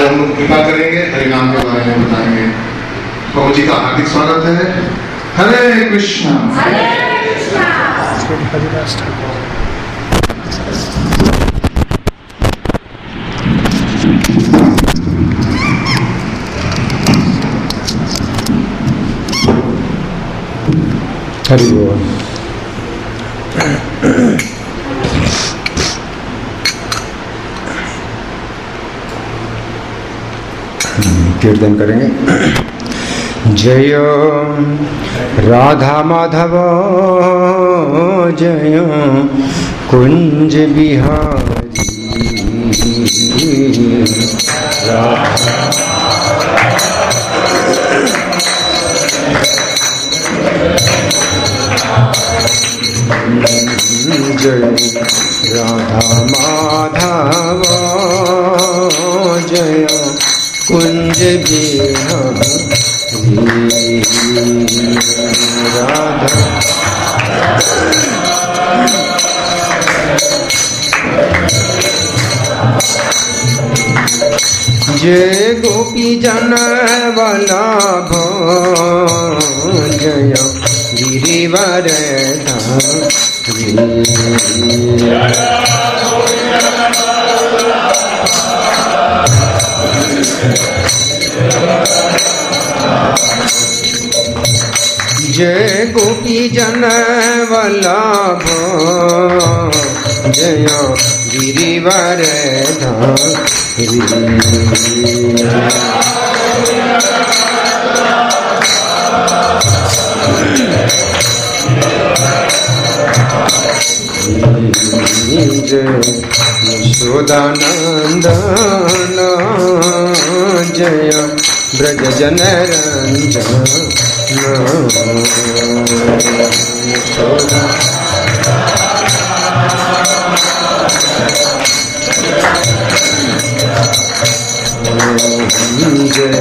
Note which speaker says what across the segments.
Speaker 1: हम लोग कृपा करेंगे, हरिनाम के बारे में बताएंगे। प्रभु जी का हार्दिक स्वागत है। हरे कृष्णा।
Speaker 2: हरि बोल। कीर्तन करेंगे। जय राधा माधव जय कुंज बिहारी, जय राधा माधव जय कुंज बिहारी, राधा जय गोपी जन वल्लभ जय गिरिवर धारी, जय गोपी जन वल्लभ जय गिरिवर धारी, जय यशोदानंदन जय ब्रज जन रंजन, जय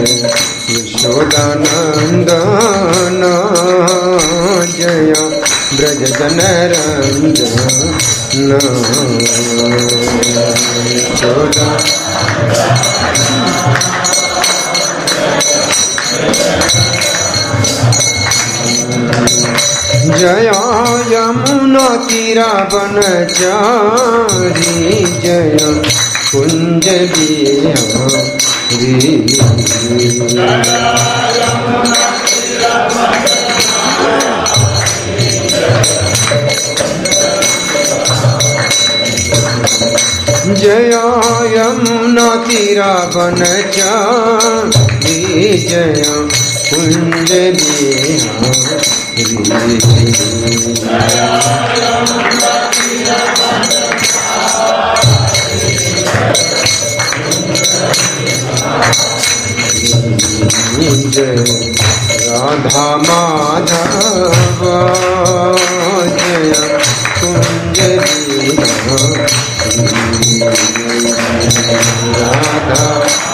Speaker 2: यशोदानंदन जय ब्रज जन रंजन, यशोदा जय यमुना तीरा बनचारी जय कुंज बिहारी, जय यमुना तीरा बनचारी जय कुंज बिहारी, जय राधा माधव जय कुंज बिहारी, राधा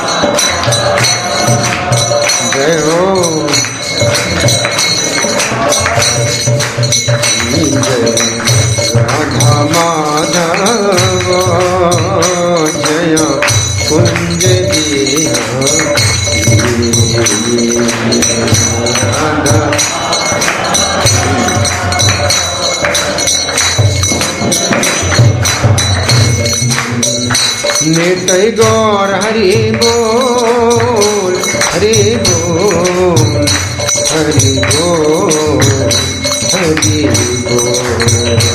Speaker 2: जय हो, जय राधा माधव जय कुंज बिहारी, राधा नित्य गौर हरि बोल, हरि बोल, हरि बोल, हरि बोल,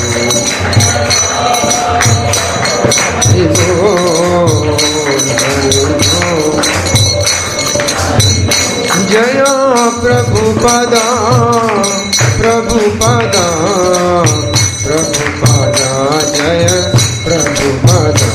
Speaker 2: हरि बोल, हरि बोल। जय प्रभुपदा प्रभुपदा प्रभुपदा जय प्रभुपदा,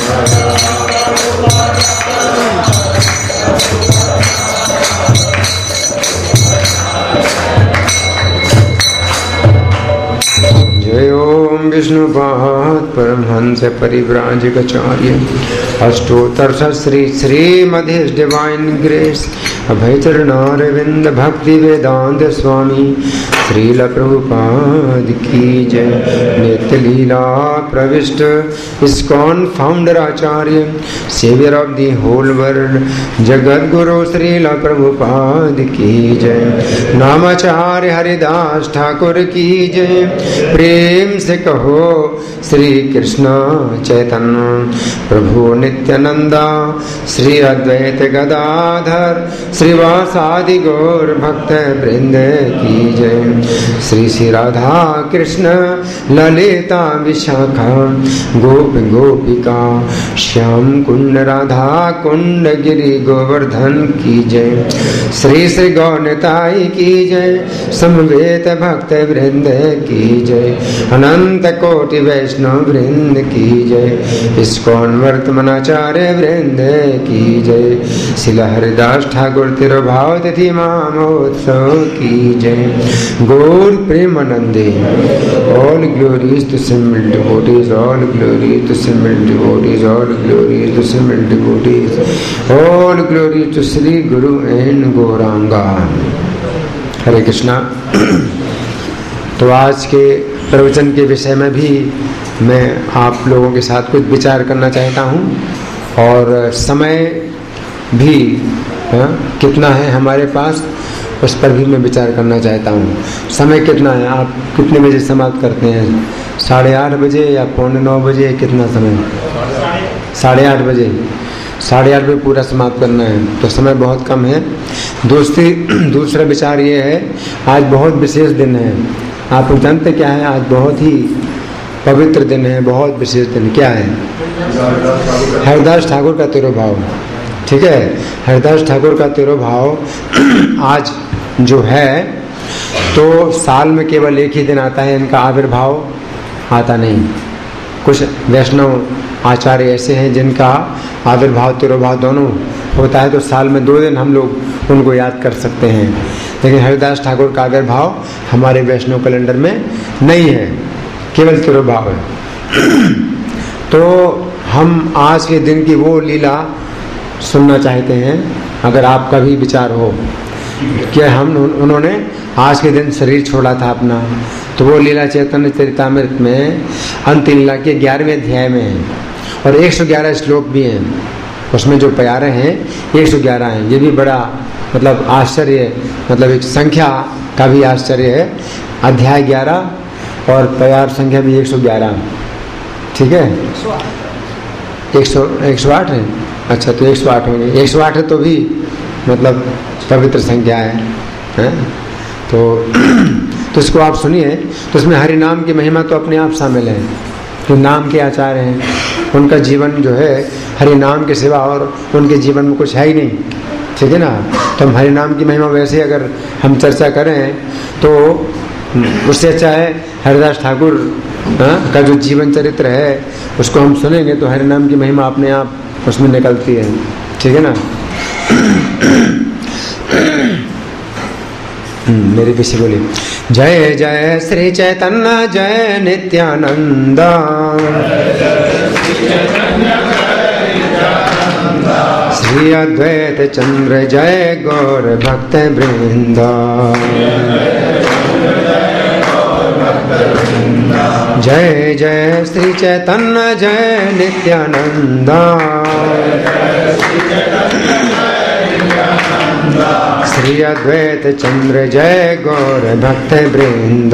Speaker 2: जय ओम विष्णुपाद परमहंस परिव्राजकाचार्य अष्टोत्तर Shri Shrimad his divine grace Abhay Charanaravinda Bhakti Vedanta स्वामी श्रील प्रभुपाद की जय। नित्य लीला प्रविष्ट ISKCON founder acharya saviour of the whole world जगत गुरु श्रील प्रभुपाद की जय। नामाचार्य हरिदास ठाकुर की जय। प्रेम से कहो श्री कृष्ण चैतन्य प्रभु नित्यानंदा श्री अद्वैत गदाधर श्रीवासादि गौर भक्त वृंद की जय। श्री श्री राधा कृष्ण ललिता विशाखा गोप गोपिका श्याम कुंड राधा कुंड गिरि गोवर्धन की जय। श्री श्री गौरताई की जय। समवेत भक्त वृंद की जय। अनंत कोटि वैष्णव वृंद की जय। इस्कॉन वर्तमानाचार्य वृंद की जय। शिला हरिदास ठाकुर तिरुभाव तिथि महोत्सव की जय। गौर प्रेमानंदे all glories to assembled devotees, all glories to assembled devotees, all glories to assembled devotees, all glories to Shri Guru and Gauranga. हरे कृष्णा। तो आज के प्रवचन के विषय में भी मैं आप लोगों के साथ कुछ विचार करना चाहता हूँ और समय भी कितना है हमारे पास उस पर भी मैं विचार करना चाहता हूँ। समय कितना है, आप कितने बजे समाप्त करते हैं? 8:30 बजे या 8:45 बजे? कितना समय? 8:30 बजे। 8:30 बजे पूरा समाप्त करना है तो समय बहुत कम है। दूसरा विचार ये है, आज बहुत विशेष दिन है। आप जानते क्या है? आज बहुत ही पवित्र दिन है, बहुत विशेष दिन। क्या है? हरिदास ठाकुर का तिरुभाव। ठीक है, हरिदास ठाकुर का तिरुभाव आज जो है तो साल में केवल एक ही दिन आता है, इनका आविर्भाव आता नहीं। कुछ वैष्णव आचार्य ऐसे हैं जिनका आविर्भाव तिरुभाव दोनों होता है, तो साल में 2 दिन हम लोग उनको याद कर सकते हैं। लेकिन हरिदास ठाकुर का आविर्भाव हमारे वैष्णव कैलेंडर में नहीं है, केवल तिरुभाव है। तो हम आज के दिन की वो लीला सुनना चाहते हैं, अगर आपका भी विचार हो कि उन्होंने आज के दिन शरीर छोड़ा था अपना, तो वो लीला चैतन्य चरितामृत में अंतिम लीला के 11वें अध्याय में है और 111 श्लोक भी हैं। उसमें जो प्यारे हैं 111 हैं। ये भी बड़ा मतलब आश्चर्य, मतलब एक संख्या का भी आश्चर्य है। अध्याय 11 और प्यार संख्या भी 111। ठीक है, 108 है। अच्छा, तो 108 होंगे। 108 है तो भी मतलब पवित्र संख्या है? तो इसको आप सुनिए। तो इसमें हरि नाम की महिमा तो अपने आप शामिल है। जो नाम के आचार्य हैं उनका जीवन जो है हरि नाम के सिवा और उनके जीवन में कुछ है ही नहीं। ठीक है ना? तो हम हरि नाम की महिमा वैसे अगर हम चर्चा करें तो उससे अच्छा है हरिदास ठाकुर का जो जीवन चरित्र है उसको हम सुनेंगे तो हरि नाम की महिमा अपने आप उसमें निकलती है। ठीक है ना? मेरे पीछे बोलिए, जय जय श्री चैतन्य जय नित्यानंद, श्री अद्वैत चंद्र जय गौर भक्त वृंद, जय जय श्री चैतन्य जय नित्यानंद, श्री अद्वैत चंद्र जय गौर भक्त वृंद।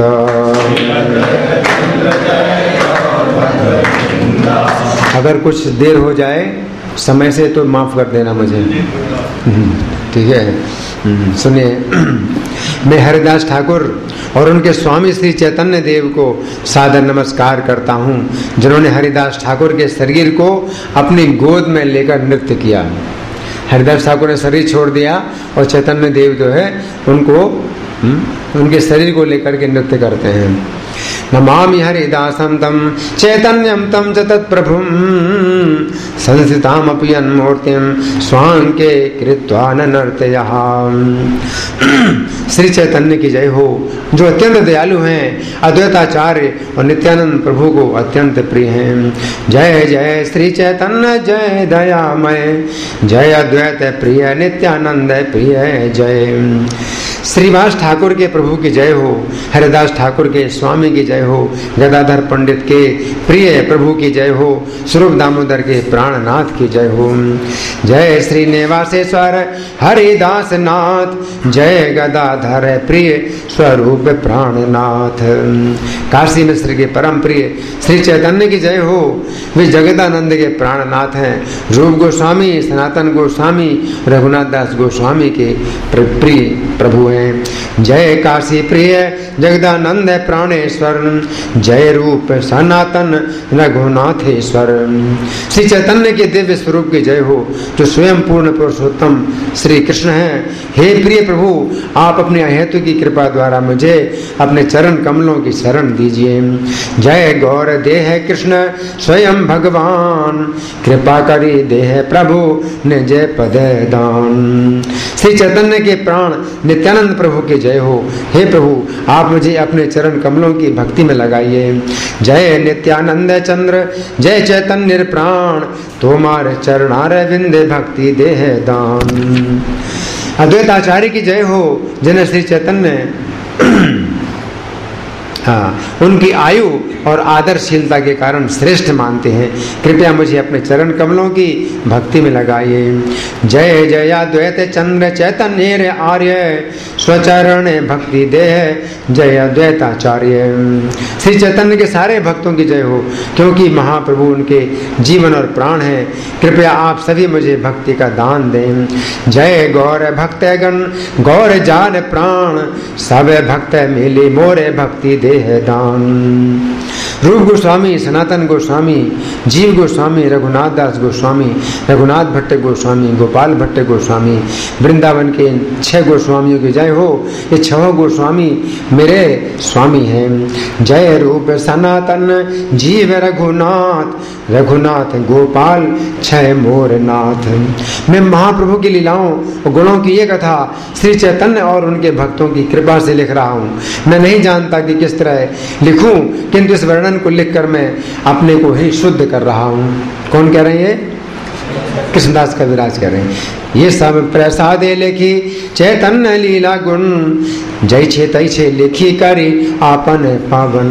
Speaker 2: अगर कुछ देर हो जाए समय से तो माफ कर देना मुझे। ठीक है, सुनिए। मैं हरिदास ठाकुर और उनके स्वामी श्री चैतन्य देव को सादर नमस्कार करता हूँ, जिन्होंने हरिदास ठाकुर के शरीर को अपनी गोद में लेकर नृत्य किया। हरिदास ठाकुर ने शरीर छोड़ दिया और चैतन्य देव जो है उनको उनके शरीर को लेकर के नृत्य करते हैं। नमामि हरिदासं तम चैतन्यम तम च तत्प्रभुं संस्थितामपि अन्मूर्तिं स्वांके कृत्वा नर्तयः। श्री चैतन्य की जय हो, जो अत्यंत दयालु हैं, अद्वैताचार्य और नित्यानंद प्रभु को अत्यंत प्रिय हैं। जय जय श्री चैतन्य जय दयामय, जय अद्वैत प्रिय नित्यानंद प्रिय जय। श्रीवास ठाकुर के प्रभु की जय हो, हरिदास ठाकुर के स्वामी की जय हो, गदाधर पंडित के प्रिय प्रभु की जय हो, स्वरूप दामोदर के प्राणनाथ की जय हो। जय श्री निवासेश्वर हरिदास नाथ, जय गदाधर प्रिय स्वरूप प्राणनाथ। काशी मिश्र के परम प्रिय श्री चैतन्य की जय हो, वे जगदानंद के प्राणनाथ हैं। रूप गोस्वामी, सनातन गोस्वामी, रघुनाथ दास गोस्वामी के प्रिय प्रभु हैं। जय काशी प्रिय जगदानंद प्राणेश्वर, जय रूप सनातन रघुनाथेश्वर। श्री चैतन्य के दिव्य स्वरूप की जय हो, जो स्वयं पूर्ण पुरुषोत्तम श्री कृष्ण हैं। हे प्रिय प्रभु, आप अपने अहेतु की कृपा द्वारा मुझे अपने चरण कमलों की शरण दीजिए। जय गौर देह कृष्ण स्वयं भगवान, कृपा करी देह प्रभु ने जय पद दान। श्री चैतन्य के प्राण नित्यानंद प्रभु की जय हो। हे प्रभु, आप मुझे अपने चरण कमलों की भक्ति में लगाइए। जय नित्यानंद चंद्र जय चैतन्य प्राण, तुम्हारे चरणार विंदे भक्ति देह दान। अद्वैताचार्य की जय हो, जिन्हें श्री चैतन्य उनकी आयु और आदर्शशीलता के कारण श्रेष्ठ मानते हैं। कृपया मुझे अपने चरण कमलों की भक्ति में लगाइए। जय जय अद्वैत चंद्र चैतन्य आर्य, स्वचरण भक्ति देह जय अद्वैताचार्य। श्री चैतन्य के सारे भक्तों की जय हो, क्योंकि महाप्रभु उनके जीवन और प्राण हैं। कृपया आप सभी मुझे भक्ति का दान दें। जय गौर भक्त गण गौर जान प्राण, सब भक्त मिली मोरे भक्ति देह दान। रूप गोस्वामी, सनातन गोस्वामी, जीव गोस्वामी, रघुनाथ दास गोस्वामी, रघुनाथ भट्ट गोस्वामी, गोपाल भट्ट गोस्वामी, वृंदावन के 6 गोस्वामियों की जय हो। ये 6 गोस्वामी मेरे स्वामी हैं। जय रूप सनातन जीव रघुनाथ, रघुनाथ गोपाल 6 मोर नाथ। मैं महाप्रभु की लीलाओं और गुणों की ये कथा श्री चैतन्य और उनके भक्तों की कृपा से लिख रहा हूँ। मैं नहीं जानता कि किस तरह लिखूं, किंतु इस वर्णन को लिखकर मैं अपने को ही शुद्ध कर रहा हूँ। कौन कह रहे हैं? कृष्णदास कविराज कह रहे हैं। ये सब प्रसादे लिखी चैतन्य लीला गुण, जय छे तय छे लिखी करी आपन पावन।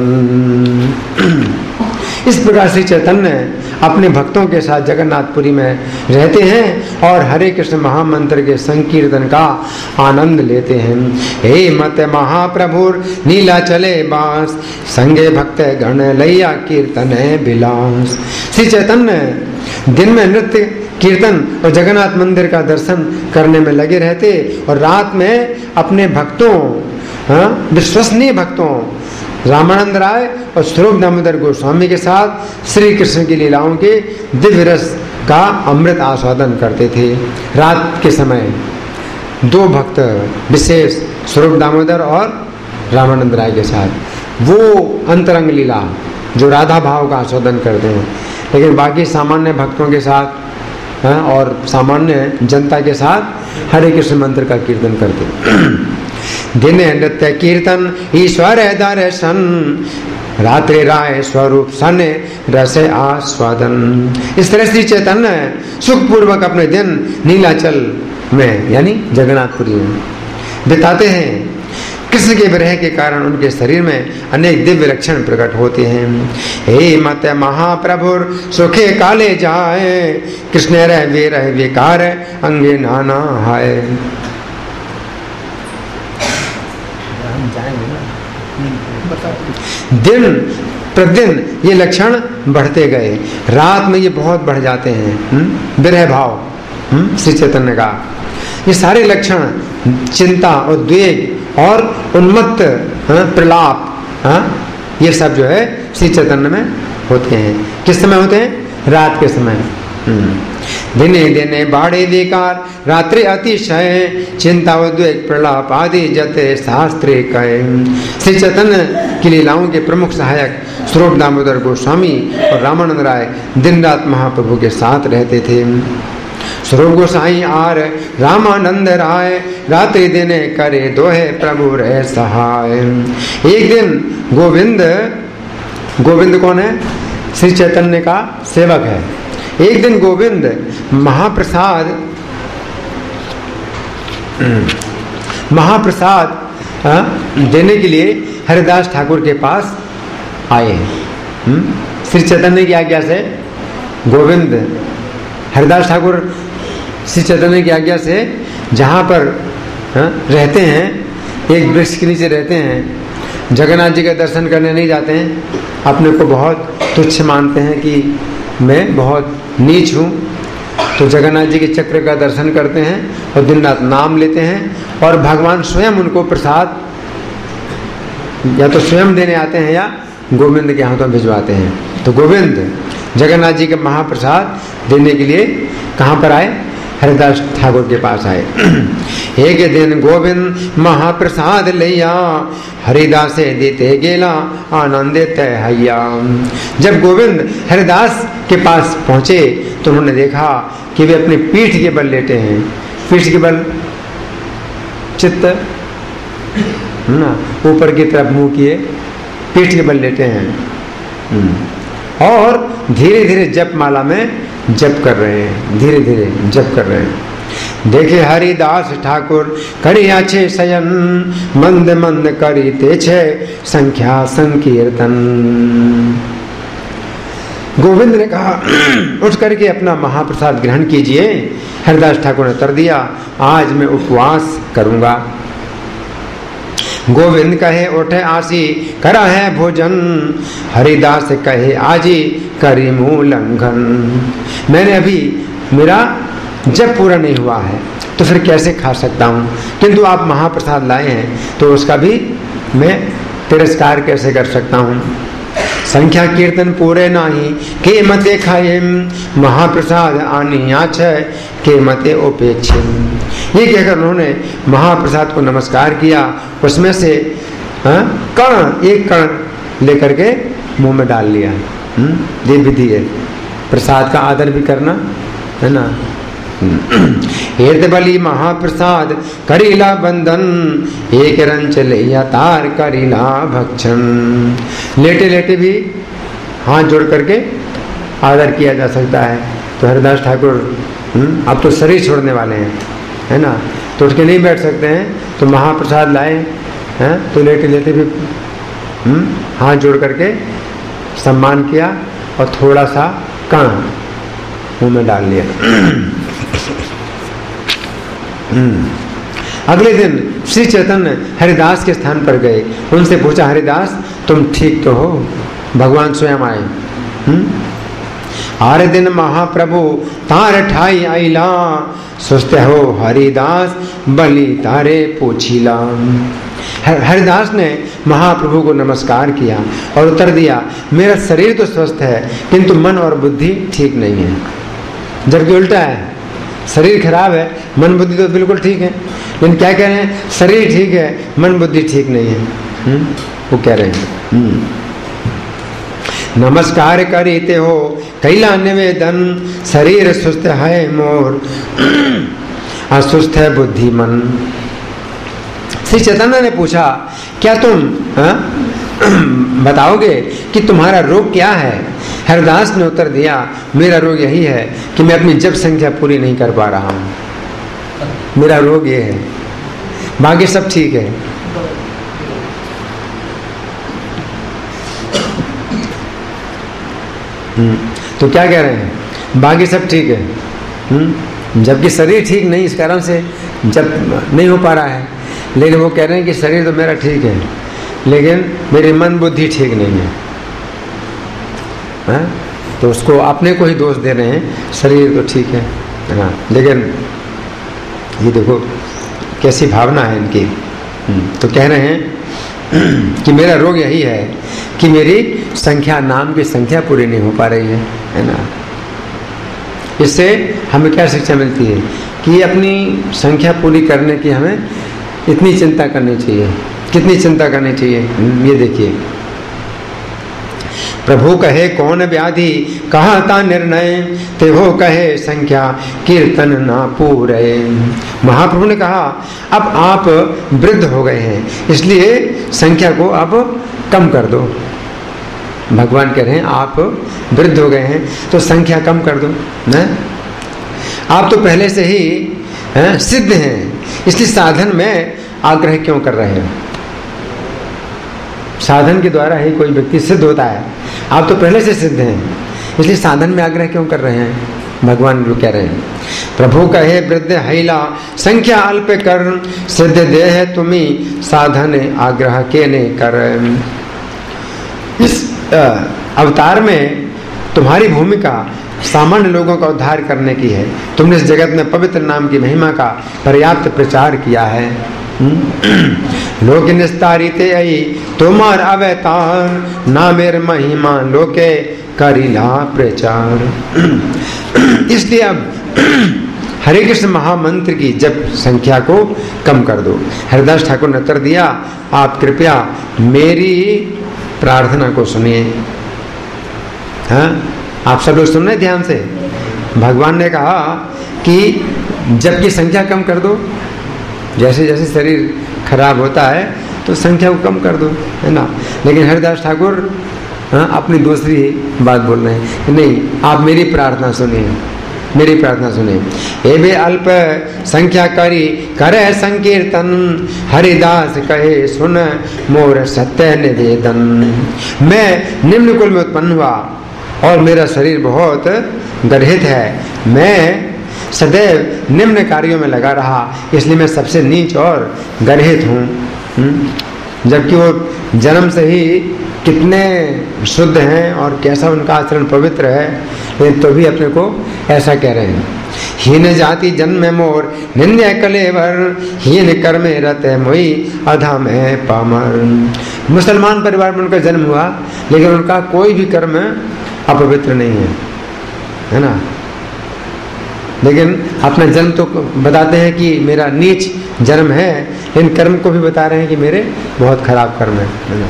Speaker 2: इस प्रकार श्री चैतन्य अपने भक्तों के साथ जगन्नाथपुरी में रहते हैं और हरे कृष्ण महामंत्र के संकीर्तन का आनंद लेते हैं। हे मत महाप्रभुर नीला चले बास, संगे भक्त गण लैया कीर्तन बिलास। श्री चैतन्य दिन में नृत्य कीर्तन और जगन्नाथ मंदिर का दर्शन करने में लगे रहते और रात में अपने भक्तों, विश्वसनीय भक्तों रामानंद राय और स्वरूप दामोदर गोस्वामी के साथ श्री कृष्ण की लीलाओं के दिव्य रस का अमृत आस्वादन करते थे। रात के समय 2 भक्त विशेष स्वरूप दामोदर और रामानंद राय के साथ वो अंतरंग लीला जो राधा भाव का आस्वादन करते हैं, लेकिन बाकी सामान्य भक्तों के साथ और सामान्य जनता के साथ हरे कृष्ण मंत्र का कीर्तन करते। दिन नृत्य कीर्तन ईश्वर दर्शन, रात्रि राय स्वरूप सन रस आस्वादन। इस तरह श्री चैतन्य सुखपूर्वक अपने दिन नीलाचल में यानी जगन्नाथपुरी में बिताते हैं। कृष्ण के विरह के कारण उनके शरीर में अनेक दिव्य लक्षण प्रकट होते हैं। हे मत महाप्रभुर सुखे काले जाए, कृष्ण रह विरह विकार अंगे नाना हाय। दिन प्रतिदिन ये लक्षण बढ़ते गए, रात में ये बहुत बढ़ जाते हैं। विरह भाव श्री चैतन्य का, ये सारे लक्षण चिंता, उद्वेग और उन्मत्त प्रलाप, ये सब जो है श्री चैतन्य में होते हैं। किस समय होते हैं? रात के समय। दिने दिने बाढ़े विकार, रात्रि अतिशय, चिंता उद्वेग प्रलाप आदि जते शास्त्रे कहे। श्री चैतन्य की लीलाओं के प्रमुख सहायक स्वरूप दामोदर गोस्वामी और रामानंद राय दिन रात महाप्रभु के साथ रहते थे। स्वरूप गोसाई आर रामानंद राय, रात्रि दिन करे दोहे प्रभु रहे सहाय। एक दिन गोविंद कौन है? श्री चैतन्य का सेवक है। एक दिन गोविंद महाप्रसाद देने के लिए हरिदास ठाकुर के पास आए। श्री चैतन्य की आज्ञा से गोविंद हरिदास ठाकुर श्री चैतन्य की आज्ञा से जहाँ पर रहते हैं, एक वृक्ष के नीचे रहते हैं, जगन्नाथ जी का दर्शन करने नहीं जाते हैं। अपने को बहुत तुच्छ मानते हैं कि मैं बहुत नीच हूँ, तो जगन्नाथ जी के चक्र का दर्शन करते हैं और दिन रात नाम लेते हैं, और भगवान स्वयं उनको प्रसाद या तो स्वयं देने आते हैं या गोविंद के हाथों भिजवाते हैं। तो गोविंद जगन्नाथ जी के महाप्रसाद देने के लिए कहाँ पर आए? हरिदास ठाकुर के पास आए। एक दिन गोविंद महाप्रसाद लिया, हरिदास देते गेला आनंदित हैया। जब गोविंद हरिदास के पास पहुँचे तो उन्होंने देखा कि वे अपनी पीठ के बल लेटे हैं। पीठ के बल चित्त ना ऊपर की तरफ मुंह किए, पीठ के बल लेटे हैं और धीरे धीरे जप माला में जप कर रहे हैं, धीरे धीरे जप कर रहे हैं। देखे हरिदास ठाकुर करी आछे शयन, मंद मंद करी तेछे संख्या संकीर्तन। गोविंद ने कहा उठ करके अपना महाप्रसाद ग्रहण कीजिए। हरिदास ठाकुर ने उत्तर दिया, आज मैं उपवास करूंगा। गोविंद कहे उठे आसी करा है भोजन, हरिदास कहे आजी करी मुँह लंघन। मैंने अभी मेरा जब पूरा नहीं हुआ है तो फिर कैसे खा सकता हूँ, किंतु आप महाप्रसाद लाए हैं तो उसका भी मैं तिरस्कार कैसे कर सकता हूँ। संख्या कीर्तन पूरे नाही के मते खाए, महाप्रसाद आनियाछ के मते उपेक्षे। ये कहकर उन्होंने महाप्रसाद को नमस्कार किया, उसमें से एक कण लेकर के मुंह में डाल लिया। ये विधि है, प्रसाद का आदर भी करना है ना। हेत बलि महाप्रसाद करीला बंधन, एक रंच लिया तार करीला भक्षण। लेटे लेटे भी हाथ जोड़ करके आदर किया जा सकता है। तो हरिदास ठाकुर अब तो शरीर छोड़ने वाले हैं, है ना, तो उठ के नहीं बैठ सकते हैं, तो महाप्रसाद लाए हैं तो लेटे लेटे भी हाथ जोड़ करके सम्मान किया और थोड़ा सा कण मुंह में डाल लिया। अगले दिन श्री चैतन्य हरिदास के स्थान पर गए। उनसे पूछा, हरिदास तुम ठीक तो हो? भगवान स्वयं आए। आरे दिन महाप्रभु तार ठाई आईला, सुस्त हो हरिदास बलि तारे पूछीला। हरिदास ने महाप्रभु को नमस्कार किया और उत्तर दिया, मेरा शरीर तो स्वस्थ है किंतु मन और बुद्धि ठीक नहीं है। जबकि उल्टा है, शरीर खराब है, मन बुद्धि तो बिल्कुल ठीक है। लेकिन क्या कह रहे हैं? शरीर ठीक है, मन बुद्धि ठीक नहीं है। वो कह रहे हैं नमस्कार करीते हो कैला निवेदन, शरीर सुस्त है मोर असुस्त है बुद्धि मन। श्री चैतन्य ने पूछा, क्या तुम बताओगे कि तुम्हारा रोग क्या है? हरिदास ने उत्तर दिया, मेरा रोग यही है कि मैं अपनी जप संख्या पूरी नहीं कर पा रहा हूँ। मेरा रोग ये है, बाकी सब ठीक है। तो क्या कह रहे हैं? बाकी सब ठीक है, जबकि शरीर ठीक नहीं, इस कारण से जब नहीं हो पा रहा है। लेकिन वो कह रहे हैं कि शरीर तो मेरा ठीक है लेकिन मेरी मन बुद्धि ठीक नहीं है। तो उसको अपने को ही दोष दे रहे हैं, शरीर तो ठीक है हाँ, लेकिन ये देखो कैसी भावना है इनकी। तो कह रहे हैं कि मेरा रोग यही है कि मेरी संख्या, नाम की संख्या पूरी नहीं हो पा रही है ना। इससे हमें क्या शिक्षा मिलती है कि अपनी संख्या पूरी करने की हमें इतनी चिंता करनी चाहिए। कितनी चिंता करनी चाहिए? ये देखिए, प्रभु कहे कौन व्याधि कहा ता निर्णय, ते हो कहे संख्या कीर्तन ना पूरे। महाप्रभु ने कहा अब आप वृद्ध हो गए हैं, इसलिए संख्या को अब कम कर दो। भगवान कह रहे हैं आप वृद्ध हो गए हैं तो संख्या कम कर दो ना। आप तो पहले से ही सिद्ध हैं, इसलिए साधन में आग्रह क्यों कर रहे हो? साधन के द्वारा ही कोई व्यक्ति सिद्ध होता है, आप तो पहले से सिद्ध हैं, इसलिए साधन में आग्रह क्यों कर रहे हैं? भगवान जो कह रहे हैं प्रभु कहे वृद्ध हैला संख्या अल्प कर, सिद्ध देह तुम्ही साधन आग्रह के ने कर। इस अवतार में तुम्हारी भूमिका सामान्य लोगों का उद्धार करने की है। तुमने इस जगत में पवित्र नाम की महिमा का पर्याप्त प्रचार किया है। लोक निस्तारिते आई तुम्हार अवतार, नामेर महिमा लोके करिला प्रचार। इसलिए अब हरे कृष्ण महामंत्र की जप संख्या को कम कर दो। हरिदास ठाकुर ने उत्तर दिया आप कृपया मेरी प्रार्थना को सुनिए। हाँ, आप सब लोग सुन रहे ध्यान से। भगवान ने कहा कि जप की संख्या कम कर दो, जैसे जैसे शरीर खराब होता है तो संख्या को कम कर दो, है ना। लेकिन हरिदास ठाकुर अपनी दूसरी बात बोल रहे हैं कि नहीं, आप मेरी प्रार्थना सुनिए, मेरी प्रार्थना सुनिए। एवे अल्प संख्या करी करे संकीर्तन, हरिदास कहे सुन मोर सत्य निवेदन। मैं निम्न कुल में उत्पन्न हुआ और मेरा शरीर बहुत गर्हित है, मैं सदैव निम्न कार्यों में लगा रहा, इसलिए मैं सबसे नीच और गर्हित हूँ। जबकि वो जन्म से ही कितने शुद्ध हैं और कैसा उनका आचरण पवित्र है, लेकिन तो भी अपने को ऐसा कह रहे हैं। हीन जाति जन्म मोर निंदे कलेवर, हीन कर्मे रत मोई अधा में पामर। मुसलमान परिवार में उनका जन्म हुआ, लेकिन उनका कोई भी कर्म अपवित्र नहीं है ना। लेकिन अपना जन्म तो बताते हैं कि मेरा नीच जन्म है, लेकिन कर्म को भी बता रहे हैं कि मेरे बहुत खराब कर्म है ना।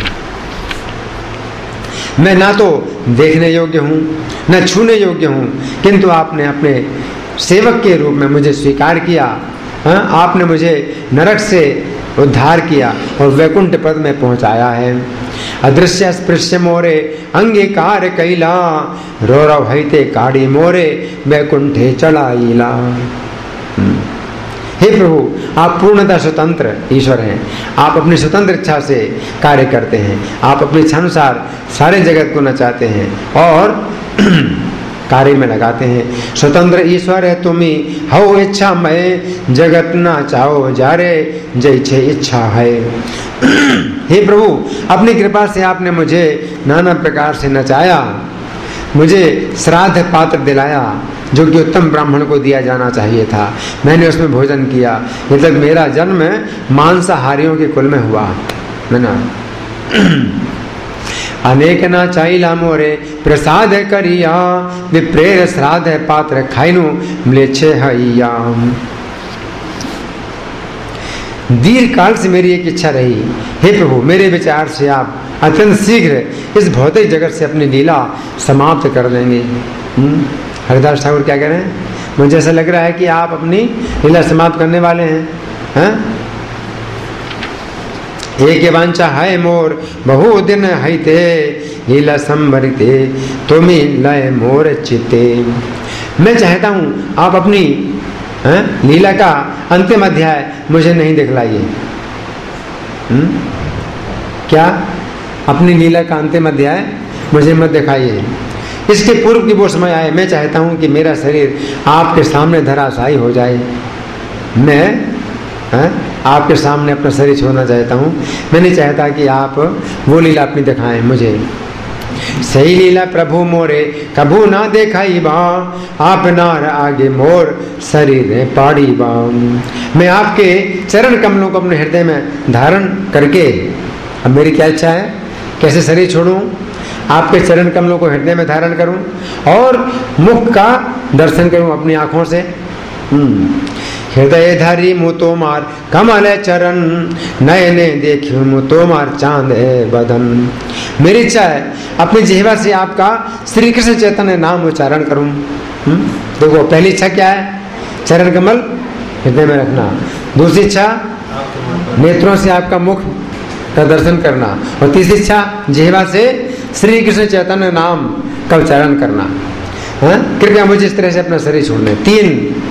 Speaker 2: मैं ना तो देखने योग्य हूँ न छूने योग्य हूँ, किंतु आपने अपने सेवक के रूप में मुझे स्वीकार किया। आपने मुझे नरक से उद्धार किया और वैकुंठ पद में पहुंचाया है। अदृश्य स्पृश्य मोरे अंगीकार कैला, रौरव हईते काड़ी मोरे वैकुंठे चढ़ाईला। हे प्रभु, आप पूर्णतः स्वतंत्र ईश्वर हैं। आप अपनी स्वतंत्र इच्छा से कार्य करते हैं। आप अपनी इच्छा अनुसार सारे जगत को नचाते हैं और कार्य में लगाते हैं। स्वतंत्र ईश्वर है तुम्ही, हो इच्छा मैं जगत ना चाहो जारे, जैसे इच्छा है। हे प्रभु, अपनी कृपा से आपने मुझे नाना प्रकार से नचाया, मुझे श्राद्ध पात्र दिलाया जो कि उत्तम ब्राह्मण को दिया जाना चाहिए था। मैंने उसमें भोजन किया। मतलब मेरा जन्म मांसाहारियों के कुल में हुआ है ना। अनेक ना चाहिला मोरे प्रसाद करिया, विप्रेर श्राद्ध पात्र खाइनु म्लेच्छे हइया। दीर्घ काल से मेरी एक इच्छा रही, हे प्रभु, मेरे विचार से आप अत्यंत शीघ्र इस भौतिक जगत से अपनी लीला समाप्त कर देंगे। हरिदास ठाकुर क्या कह रहे हैं? मुझे ऐसा लग रहा है कि आप अपनी लीला समाप्त करने वाले हैं। एक वांछा है मोर बहु दिन हईते, लीला संभरिते तुम्ही लय मोर चिते। मैं चाहता हूँ आप अपनी लीला का अंतिम अध्याय मुझे नहीं दिखलाइए। क्या? अपनी लीला का अंतिम अध्याय मुझे मत दिखाइए। इसके पूर्व की वो समय आए, मैं चाहता हूँ कि मेरा शरीर आपके सामने धराशायी हो जाए। मैं आपके सामने अपना शरीर छोड़ना चाहता हूँ। मैं नहीं चाहता कि आप वो लीला अपनी दिखाएं मुझे। सही लीला प्रभु मोरे कभू ना देखाई बा, आप नार आगे मोर शरीर पाड़ी बा। मैं आपके चरण कमलों को अपने हृदय में धारण करके, अब मेरी क्या इच्छा है, कैसे शरीर छोड़ूं? आपके चरण कमलों को हृदय में धारण करूं और मुख का दर्शन करूं अपनी आंखों से। हृदय धरी मुँह तोमार कमल चरण, नयने देखी मुँह तोमार चांद बदन। मेरी इच्छा है अपनी जिह्वा से आपका श्री कृष्ण चैतन्य नाम उच्चारण करूं। देखो पहली इच्छा क्या है? चरण कमल हृदय में रखना। दूसरी इच्छा नेत्रों से आपका मुख का दर्शन करना। और तीसरी इच्छा जिह्वा से श्री कृष्ण चैतन्य नाम का उच्चारण करना। कृपया मुझे इस तरह से अपना शरीर छोड़ना। 3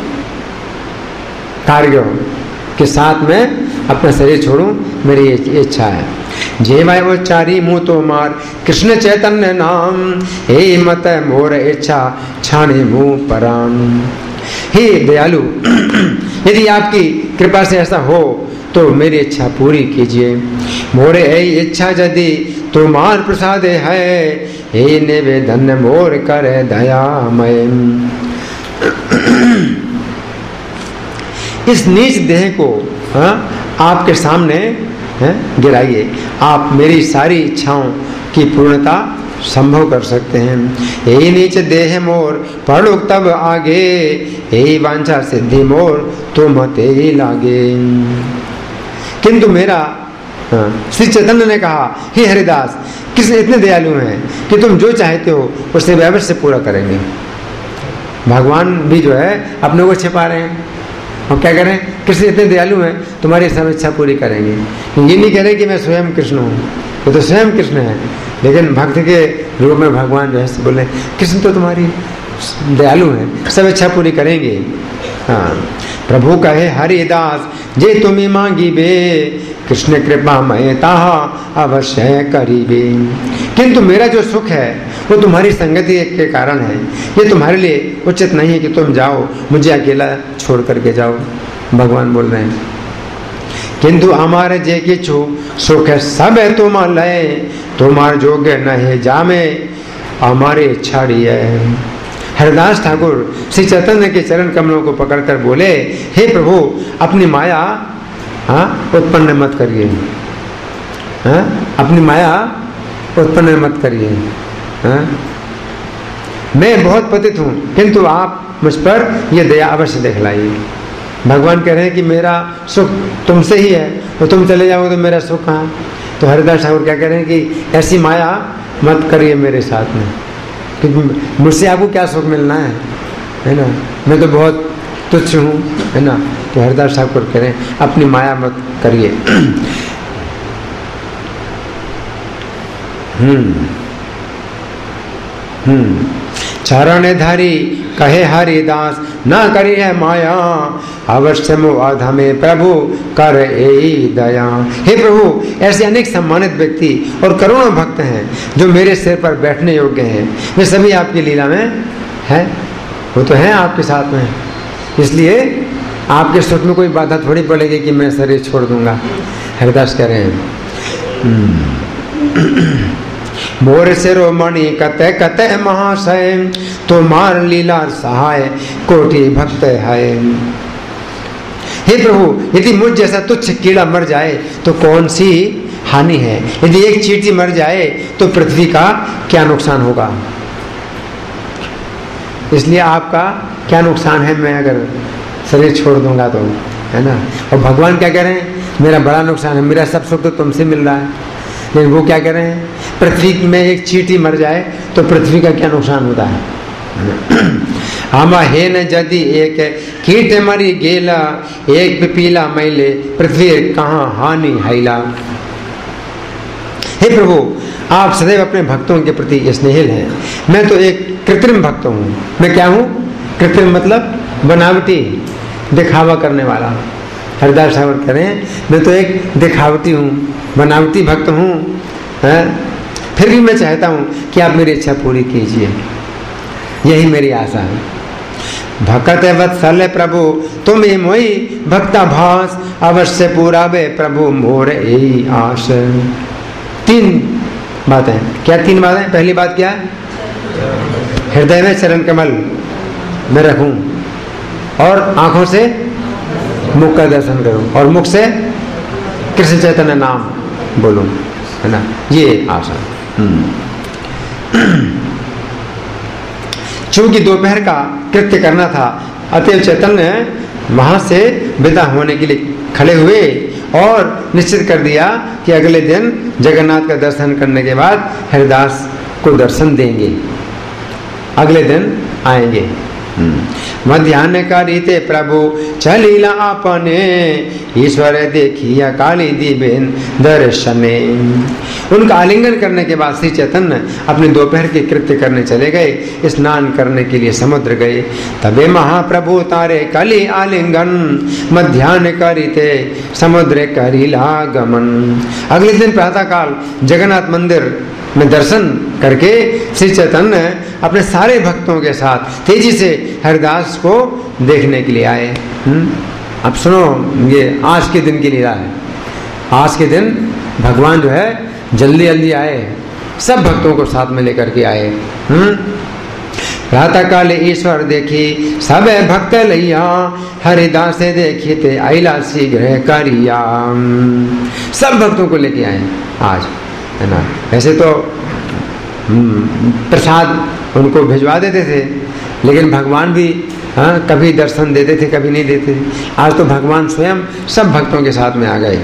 Speaker 2: कार्यों के साथ में अपना शरीर छोड़ूं, मेरी इच्छा है। जेवाय उच्चारी मुँह तोमार कृष्ण चैतन्य नाम, हे मत मोर इच्छा छाने मुँह परान। हे दयालु, यदि आपकी कृपा से ऐसा हो तो मेरी इच्छा पूरी कीजिए। मोरे ऐ इच्छा यदि तुम्हार प्रसाद है, हे निवेदन मोर करे दयामय। इस नीच देह को आपके सामने गिराइए। आप मेरी सारी इच्छाओं की पूर्णता संभव कर सकते हैं। हे नीच देह मोर पढ़ो तब आगे, हे वांछा सिद्धि मोर तुम ते लागे। किंतु मेरा श्री चैतन्य ने कहा, हे हरिदास, कृष्ण इतने दयालु हैं कि तुम जो चाहते हो उसे अवश्य पूरा करेंगे। भगवान भी जो है अपने को छिपा रहे हैं। और क्या करें? कृष्ण इतने दयालु हैं, तुम्हारी सब इच्छा पूरी करेंगे। ये नहीं कह रहे कि मैं स्वयं कृष्ण हूँ, वो तो स्वयं कृष्ण है, लेकिन भक्त के रूप में भगवान जो है बोले कृष्ण तो तुम्हारी दयालु है, सब इच्छा पूरी करेंगे। हाँ, प्रभु कहे हरिदास जे तुम्हें मांगी बे, कृष्ण कृपा मैं ताहा अवश्य करीबे। किंतु मेरा जो सुख है वो तुम्हारी संगति के कारण है। ये तुम्हारे लिए उचित नहीं है कि तुम जाओ, मुझे अकेला छोड़ करके जाओ। भगवान बोल रहे हैं, किंतु हमारे जे किछु सुख है सब है तुम लय, तुम्हार जोग्य नहीं जामे हमारे इच्छाड़ी है। हरिदास ठाकुर श्री चैतन्य के चरण कमलों को पकड़कर बोले, हे प्रभु, अपनी माया उत्पन्न मत करिए। अपनी माया उत्पन्न मत करिए। मैं बहुत पतित हूँ, किंतु आप मुझ पर यह दया अवश्य दिखलाइए। भगवान कह रहे हैं कि मेरा सुख तुमसे ही है, तो तुम चले जाओगे तो मेरा सुख कहाँ? तो हरिदास ठाकुर क्या कह रहे हैं कि ऐसी माया मत करिए मेरे साथ में, क्योंकि मुझसे आपको क्या सुख मिलना है ना? मैं तो बहुत तुच्छ हूँ, है ना? तो हरिदास ठाकुर कह रहे हैं अपनी माया मत करिए। चरण धारी कहे हरिदास न करी है माया, अवश्य मोह में प्रभु कर ए दया। हे प्रभु, ऐसे अनेक सम्मानित व्यक्ति और करोड़ों भक्त हैं जो मेरे सिर पर बैठने योग्य हैं। वे सभी आपकी लीला में हैं, वो तो हैं आपके साथ में। इसलिए आपके सुख में कोई बाधा थोड़ी पड़ेगी कि मैं शरीर छोड़ दूंगा। हरिदास कह रहे हैं, मोर शिरोमणि कते कते महाशय, तुम्हार लीला सहाय कोटि भक्त है। हे प्रभु, यदि मुझ जैसा तुच्छ कीड़ा मर जाए तो कौन सी हानि है? यदि एक चींटी मर जाए तो पृथ्वी का क्या नुकसान होगा? इसलिए आपका क्या नुकसान है मैं अगर शरीर छोड़ दूंगा तो, है ना? और भगवान क्या कह रहे हैं? मेरा बड़ा नुकसान है, मेरा सब सुख तो तुमसे मिल रहा है। लेकिन वो क्या कह रहे हैं? पृथ्वी में एक चींटी मर जाए तो पृथ्वी का क्या नुकसान होता है? हम हे न यदि एक कीट मरी गेला, एक पिपीला मैले पृथ्वी कहाँ हानि हैला। हे प्रभु, आप सदैव अपने भक्तों के प्रति स्नेहिल हैं। मैं तो एक कृत्रिम भक्त हूँ। मैं क्या हूँ? कृत्रिम मतलब बनावटी, दिखावा करने वाला। हरिदास ठाकुर कह रहे हैं मैं तो एक दिखावटी हूँ, बनावटी भक्त हूँ, फिर भी मैं चाहता हूँ कि आप मेरी इच्छा पूरी कीजिए। यही मेरी आशा है। भक्त वत्सल प्रभु तुम्हें मोई भक्ता भास, अवश्य पूरा बे प्रभु मोर ए आस। 3 बातें। क्या 3 बातें? पहली बात क्या है? हृदय में चरण कमल में रखूं और आंखों से मुख का दर्शन करूं और मुख से कृष्ण चैतन्य नाम बोलूं, है ना? ये आशा। चूंकि दोपहर का कृत्य करना था, अतएव चैतन्य वहाँ से विदा होने के लिए खड़े हुए और निश्चित कर दिया कि अगले दिन जगन्नाथ का दर्शन करने के बाद हरिदास को दर्शन देंगे, अगले दिन आएंगे। मध्यान्ह करीते प्रभु चलीला आपने, ईश्वर देखिया काली दीबेन दर्शने। उनका आलिंगन करने के बाद श्री चैतन्य अपने दोपहर के कृत्य करने चले गए, स्नान करने के लिए समुद्र गए। तबे महाप्रभु तारे कली आलिंगन, मध्यान्ह करीते समुद्र करीला गमन। अगले दिन प्रातः काल जगन्नाथ मंदिर में दर्शन करके श्री चैतन्य अपने सारे भक्तों के साथ तेजी से हरिदास को देखने के लिए आए। अब सुनो, ये आज के दिन की लीला है। आज के दिन भगवान जो है जल्दी जल्दी आए, सब भक्तों को साथ में लेकर के आए। प्रातः काले ईश्वर देखी सब भक्त लैया, हरिदास देखी ते आइला शीघ्र करिया। सब भक्तों को लेके आए आज, है ना। वैसे तो प्रसाद उनको भिजवा देते थे, लेकिन भगवान भी कभी दर्शन देते थे, कभी नहीं देते थे। आज तो भगवान स्वयं सब भक्तों के साथ में आ गए।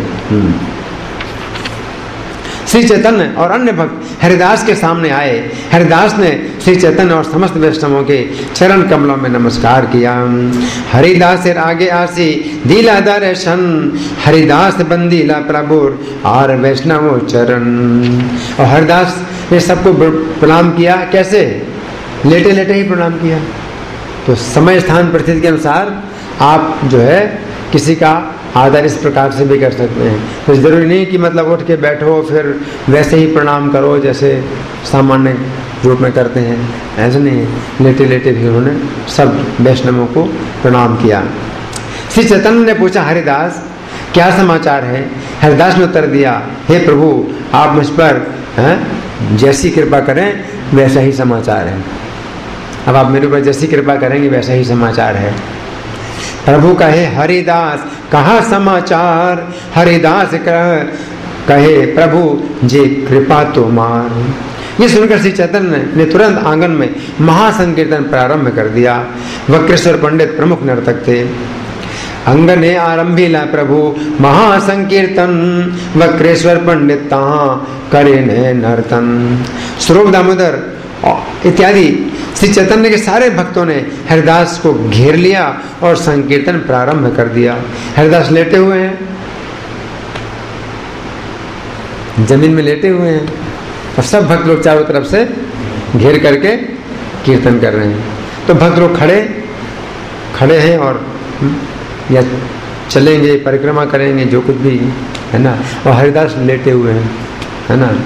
Speaker 2: श्री चैतन्य और अन्य भक्त हरिदास के सामने आए। हरिदास ने श्री चैतन्य और समस्त वैष्णवों के चरण कमलों में नमस्कार किया। हरिदास आगे आसी दीला दर्शन, हरिदास बंदीला प्रभु और वैष्णव चरण। और हरिदास ने सबको प्रणाम किया। कैसे? लेटे लेटे ही प्रणाम किया। तो समय स्थान परिस्थिति के अनुसार आप जो है किसी का आदर इस प्रकार से भी कर सकते हैं। तो जरूरी नहीं कि मतलब उठ के बैठो फिर वैसे ही प्रणाम करो जैसे सामान्य रूप में करते हैं, ऐसा नहीं है। लेटे लेटे भी उन्होंने सब वैष्णवों को प्रणाम किया। श्री चैतन्य ने पूछा, हरिदास क्या समाचार है? हरिदास ने उत्तर दिया, हे प्रभु, आप मुझ पर जैसी कृपा करें वैसा ही समाचार है। अब आप मेरे ऊपर जैसी कृपा करेंगे वैसा ही समाचार है। प्रभु कहे, हरिदास कहा समाचार, हरिदास कहे प्रभु जे कृपा तुम्हार। ये सुनकर श्री चैतन्य ने तुरंत आंगन में महासंकीर्तन प्रारंभ कर दिया। वक्रेश्वर पंडित प्रमुख नर्तक थे। अंगने आरंभीला प्रभु महासंकीर्तन, वक्रेश्वर पंडित तहाँ करे ने नर्तन। स्वरूप दामोदर इत्यादि श्री चैतन्य के सारे भक्तों ने हरिदास को घेर लिया और संकीर्तन प्रारंभ कर दिया। हरिदास लेटे हुए हैं, जमीन में लेटे हुए हैं और सब भक्त लोग चारों तरफ से घेर करके कीर्तन कर रहे हैं। तो भक्त लोग खड़े हैं और या चलेंगे, परिक्रमा करेंगे, जो कुछ भी है ना। और हरिदास लेटे हुए हैं, है ना।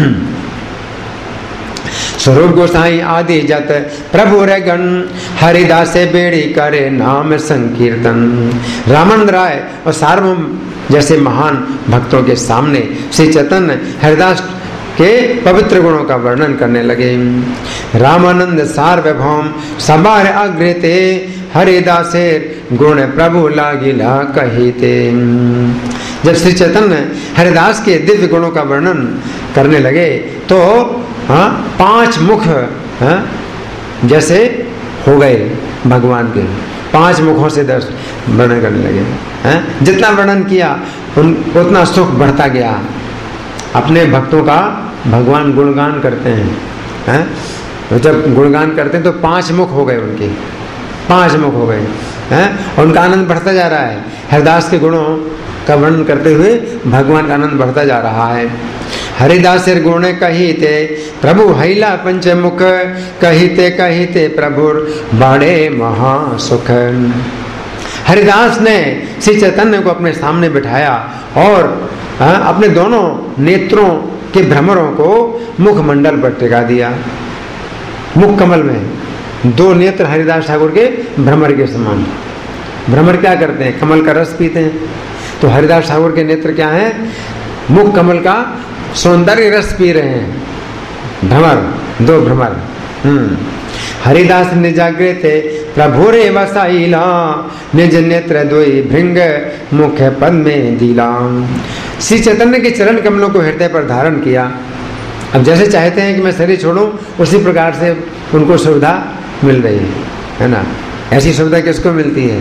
Speaker 2: स्वरूप गोसाई आदि जत प्रभु रे गण, हरिदास से बेड़ी करे नाम संकीर्तन। रामानंद राय और सार्वभौम जैसे महान भक्तों के सामने श्री चैतन्य हरिदास के पवित्र गुणों का वर्णन करने लगे। रामानंद सार्वभौम सबार अग्रते, हरिदासेर गुण प्रभु लागिला कहिते। जब श्री चैतन्य हरिदास के दिव्य गुणों का वर्णन करने लगे तो 5 मुख जैसे हो गए भगवान के। 5 मुखों से वर्णन करने लगे। जितना वर्णन किया उतना सुख बढ़ता गया। अपने भक्तों का भगवान गुणगान करते हैं। तो जब गुणगान करते हैं तो 5 मुख हो गए उनके, 5 मुख हो गए और उनका आनंद बढ़ता जा रहा है। हरिदास के गुणों का वर्णन करते हुए भगवान का आनंद बढ़ता जा रहा है। हरिदास गुण कहिते प्रभु हैला पंचमुख, कहिते कहिते प्रभु बाड़े महासुख। हरिदास ने श्री चैतन्य को अपने सामने बिठाया और अपने दोनों नेत्रों के भ्रमरों को मुखमंडल पर टिका दिया। मुख कमल में 2 नेत्र हरिदास ठाकुर के भ्रमर के समान। भ्रमर क्या करते हैं? कमल का रस पीते हैं। तो हरिदास ठाकुर के नेत्र क्या है? मुख कमल का सौंदर्य रस पी रहे हैं। भ्रमर, 2 भ्रमर। हरिदास निजाग्रत प्रभु रे वसाइला, निज नेत्र दोई भृंग मुख पद में दिला। श्री चैतन्य के चरण कमलों को हृदय पर धारण किया। अब जैसे चाहते हैं कि मैं शरीर छोड़ूं, उसी प्रकार से उनको सुविधा मिल रही है ना। ऐसी सुविधा किसको मिलती है?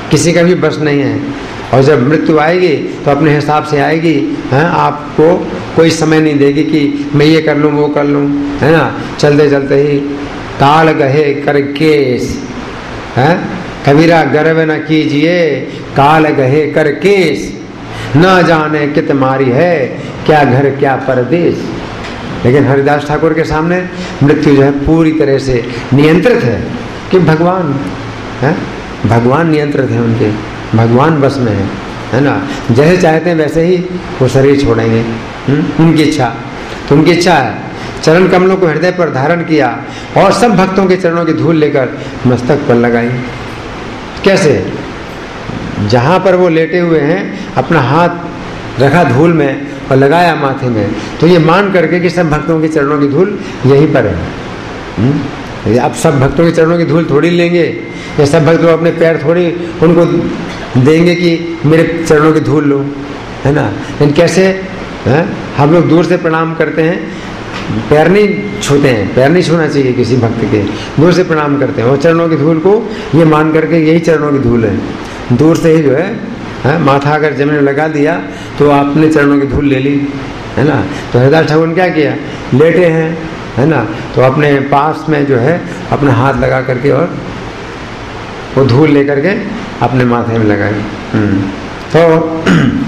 Speaker 2: किसी का भी बस नहीं है। और जब मृत्यु आएगी तो अपने हिसाब से आएगी, हैं, आपको कोई समय नहीं देगी कि मैं ये कर लूँ वो कर लूँ, है ना। चलते चलते ही काल गहे कर केस, है कबीरा गर्व न कीजिए, काल गहे कर केस, न जाने कित मारी है, क्या घर क्या परदेश। लेकिन हरिदास ठाकुर के सामने मृत्यु जो है पूरी तरह से नियंत्रित है कि भगवान है, भगवान नियंत्रित है उनके, भगवान बस में है ना। जैसे चाहते हैं वैसे ही वो शरीर छोड़ेंगे, उनकी इच्छा। तो उनकी इच्छा है, चरण कमलों को हृदय पर धारण किया और सब भक्तों के चरणों की धूल लेकर मस्तक पर लगाई। कैसे? जहाँ पर वो लेटे हुए हैं अपना हाथ रखा धूल में और लगाया माथे में, तो ये मान करके कि सब भक्तों के चरणों की धूल यहीं पर है। अब सब भक्तों के चरणों की धूल थोड़ी लेंगे, या सब भक्त लोग अपने पैर थोड़ी उनको देंगे कि मेरे चरणों की धूल लो, है ना। लेकिन कैसे है? हम लोग दूर से प्रणाम करते हैं, पैर नहीं छूते हैं, पैर नहीं छूना चाहिए किसी भक्त के, दूर से प्रणाम करते हैं। और चरणों की धूल को ये मान करके यही चरणों की धूल है, दूर से ही जो है माथा अगर जमीन में लगा दिया तो आपने चरणों की धूल ले ली, है ना। तो हरिदास ठाकुर ने क्या किया, लेटे हैं, है ना, तो अपने पास में जो है अपना हाथ लगा करके और वो धूल लेकर के अपने माथे में लगाई। तो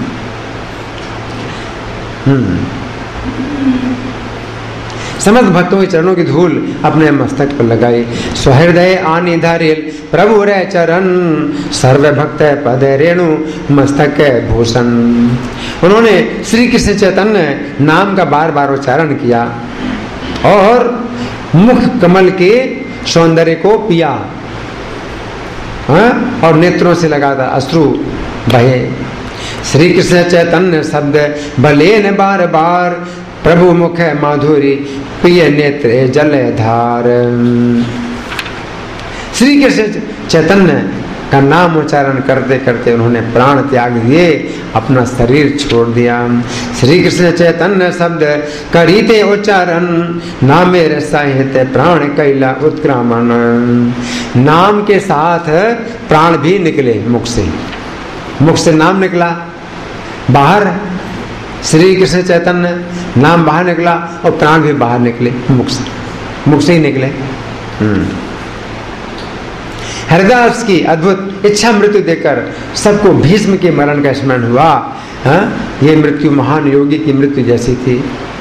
Speaker 2: समस्त भक्तों के चरणों की धूल अपने मस्तक पर लगाई। स्वहृदय आनी धारिल प्रभु रे चरण, सर्व भक्त पद रेणु मस्तक भूषण। उन्होंने श्री कृष्ण चैतन्य नाम का बार बार उच्चारण किया और मुख कमल के सौंदर्य को पिया, और नेत्रों से लगातार अश्रु बहे। श्री कृष्ण चैतन्य शब्द भले न बार बार, प्रभु मुख माधुरी प्रिय नेत्र जल धार। श्री कृष्ण चैतन्य का नाम उच्चारण करते करते उन्होंने प्राण त्याग दिए, अपना शरीर छोड़ दिया। श्री कृष्ण चैतन्य शब्द करीते उच्चारण, नामे रसायते प्राण कैला उत्क्रामण। नाम के साथ प्राण भी निकले मुख से नाम निकला बाहर, श्री कृष्ण चैतन्य नाम बाहर निकला और प्राण भी बाहर निकले, मुख से ही निकले। हरिदास की अद्भुत इच्छा मृत्यु देकर सबको भीष्म के मरण का स्मरण हुआ। ये मृत्यु महान योगी की मृत्यु जैसी थी।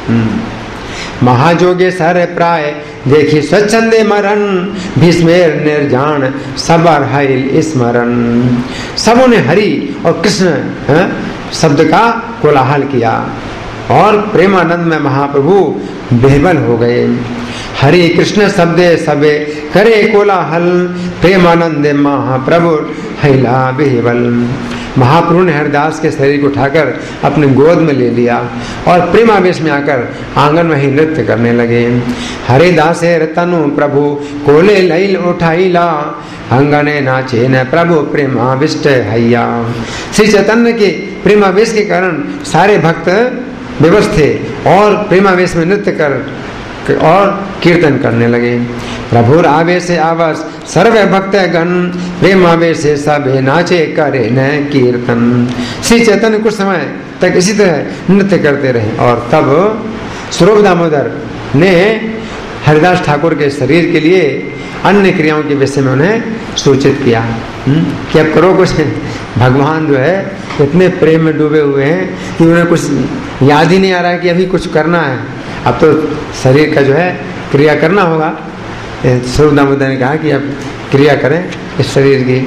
Speaker 2: महाजोगे सर प्राय देखी स्वच्छंदे मरण, भीष्मेर निर्जान सबर हईल स्मरण। सबों ने हरि और कृष्ण शब्द का कोलाहल किया और प्रेमानंद में महाप्रभु बेहबल हो गए। हरि कृष्ण शब्दे सबे करे कोलाहल, प्रेमानंद महाप्रभु हैला बेहबल। महाप्रभु ने हरिदास के शरीर को उठाकर अपने गोद में ले लिया और प्रेमावेश में आकर आंगन में ही नृत्य करने लगे। हरिदास तनु प्रभु कोले लैल उठाईला, अंगने नाचे न प्रभु प्रेमाविष्ट हैया। श्री चैतन्य के प्रेमावेश के कारण सारे भक्त विवश थे और प्रेमावेश में नृत्य कर और कीर्तन करने लगे। प्रभुर आवेश आवस सर्व भक्त गण, प्रेमावेश सबे नाचे करे न कीर्तन। श्री चैतन्य कुछ समय तक इसी तरह नृत्य करते रहे और तब स्वरूप दामोदर ने हरिदास ठाकुर के शरीर के लिए अन्य क्रियाओं के विषय में उन्हें सूचित किया कि अब करो कुछ। भगवान जो है इतने प्रेम में डूबे हुए हैं कि उन्हें कुछ याद ही नहीं आ रहा है कि अभी कुछ करना है, अब तो शरीर का जो है क्रिया करना होगा। स्वरूप दामोदर ने कहा कि अब क्रिया करें इस शरीर की।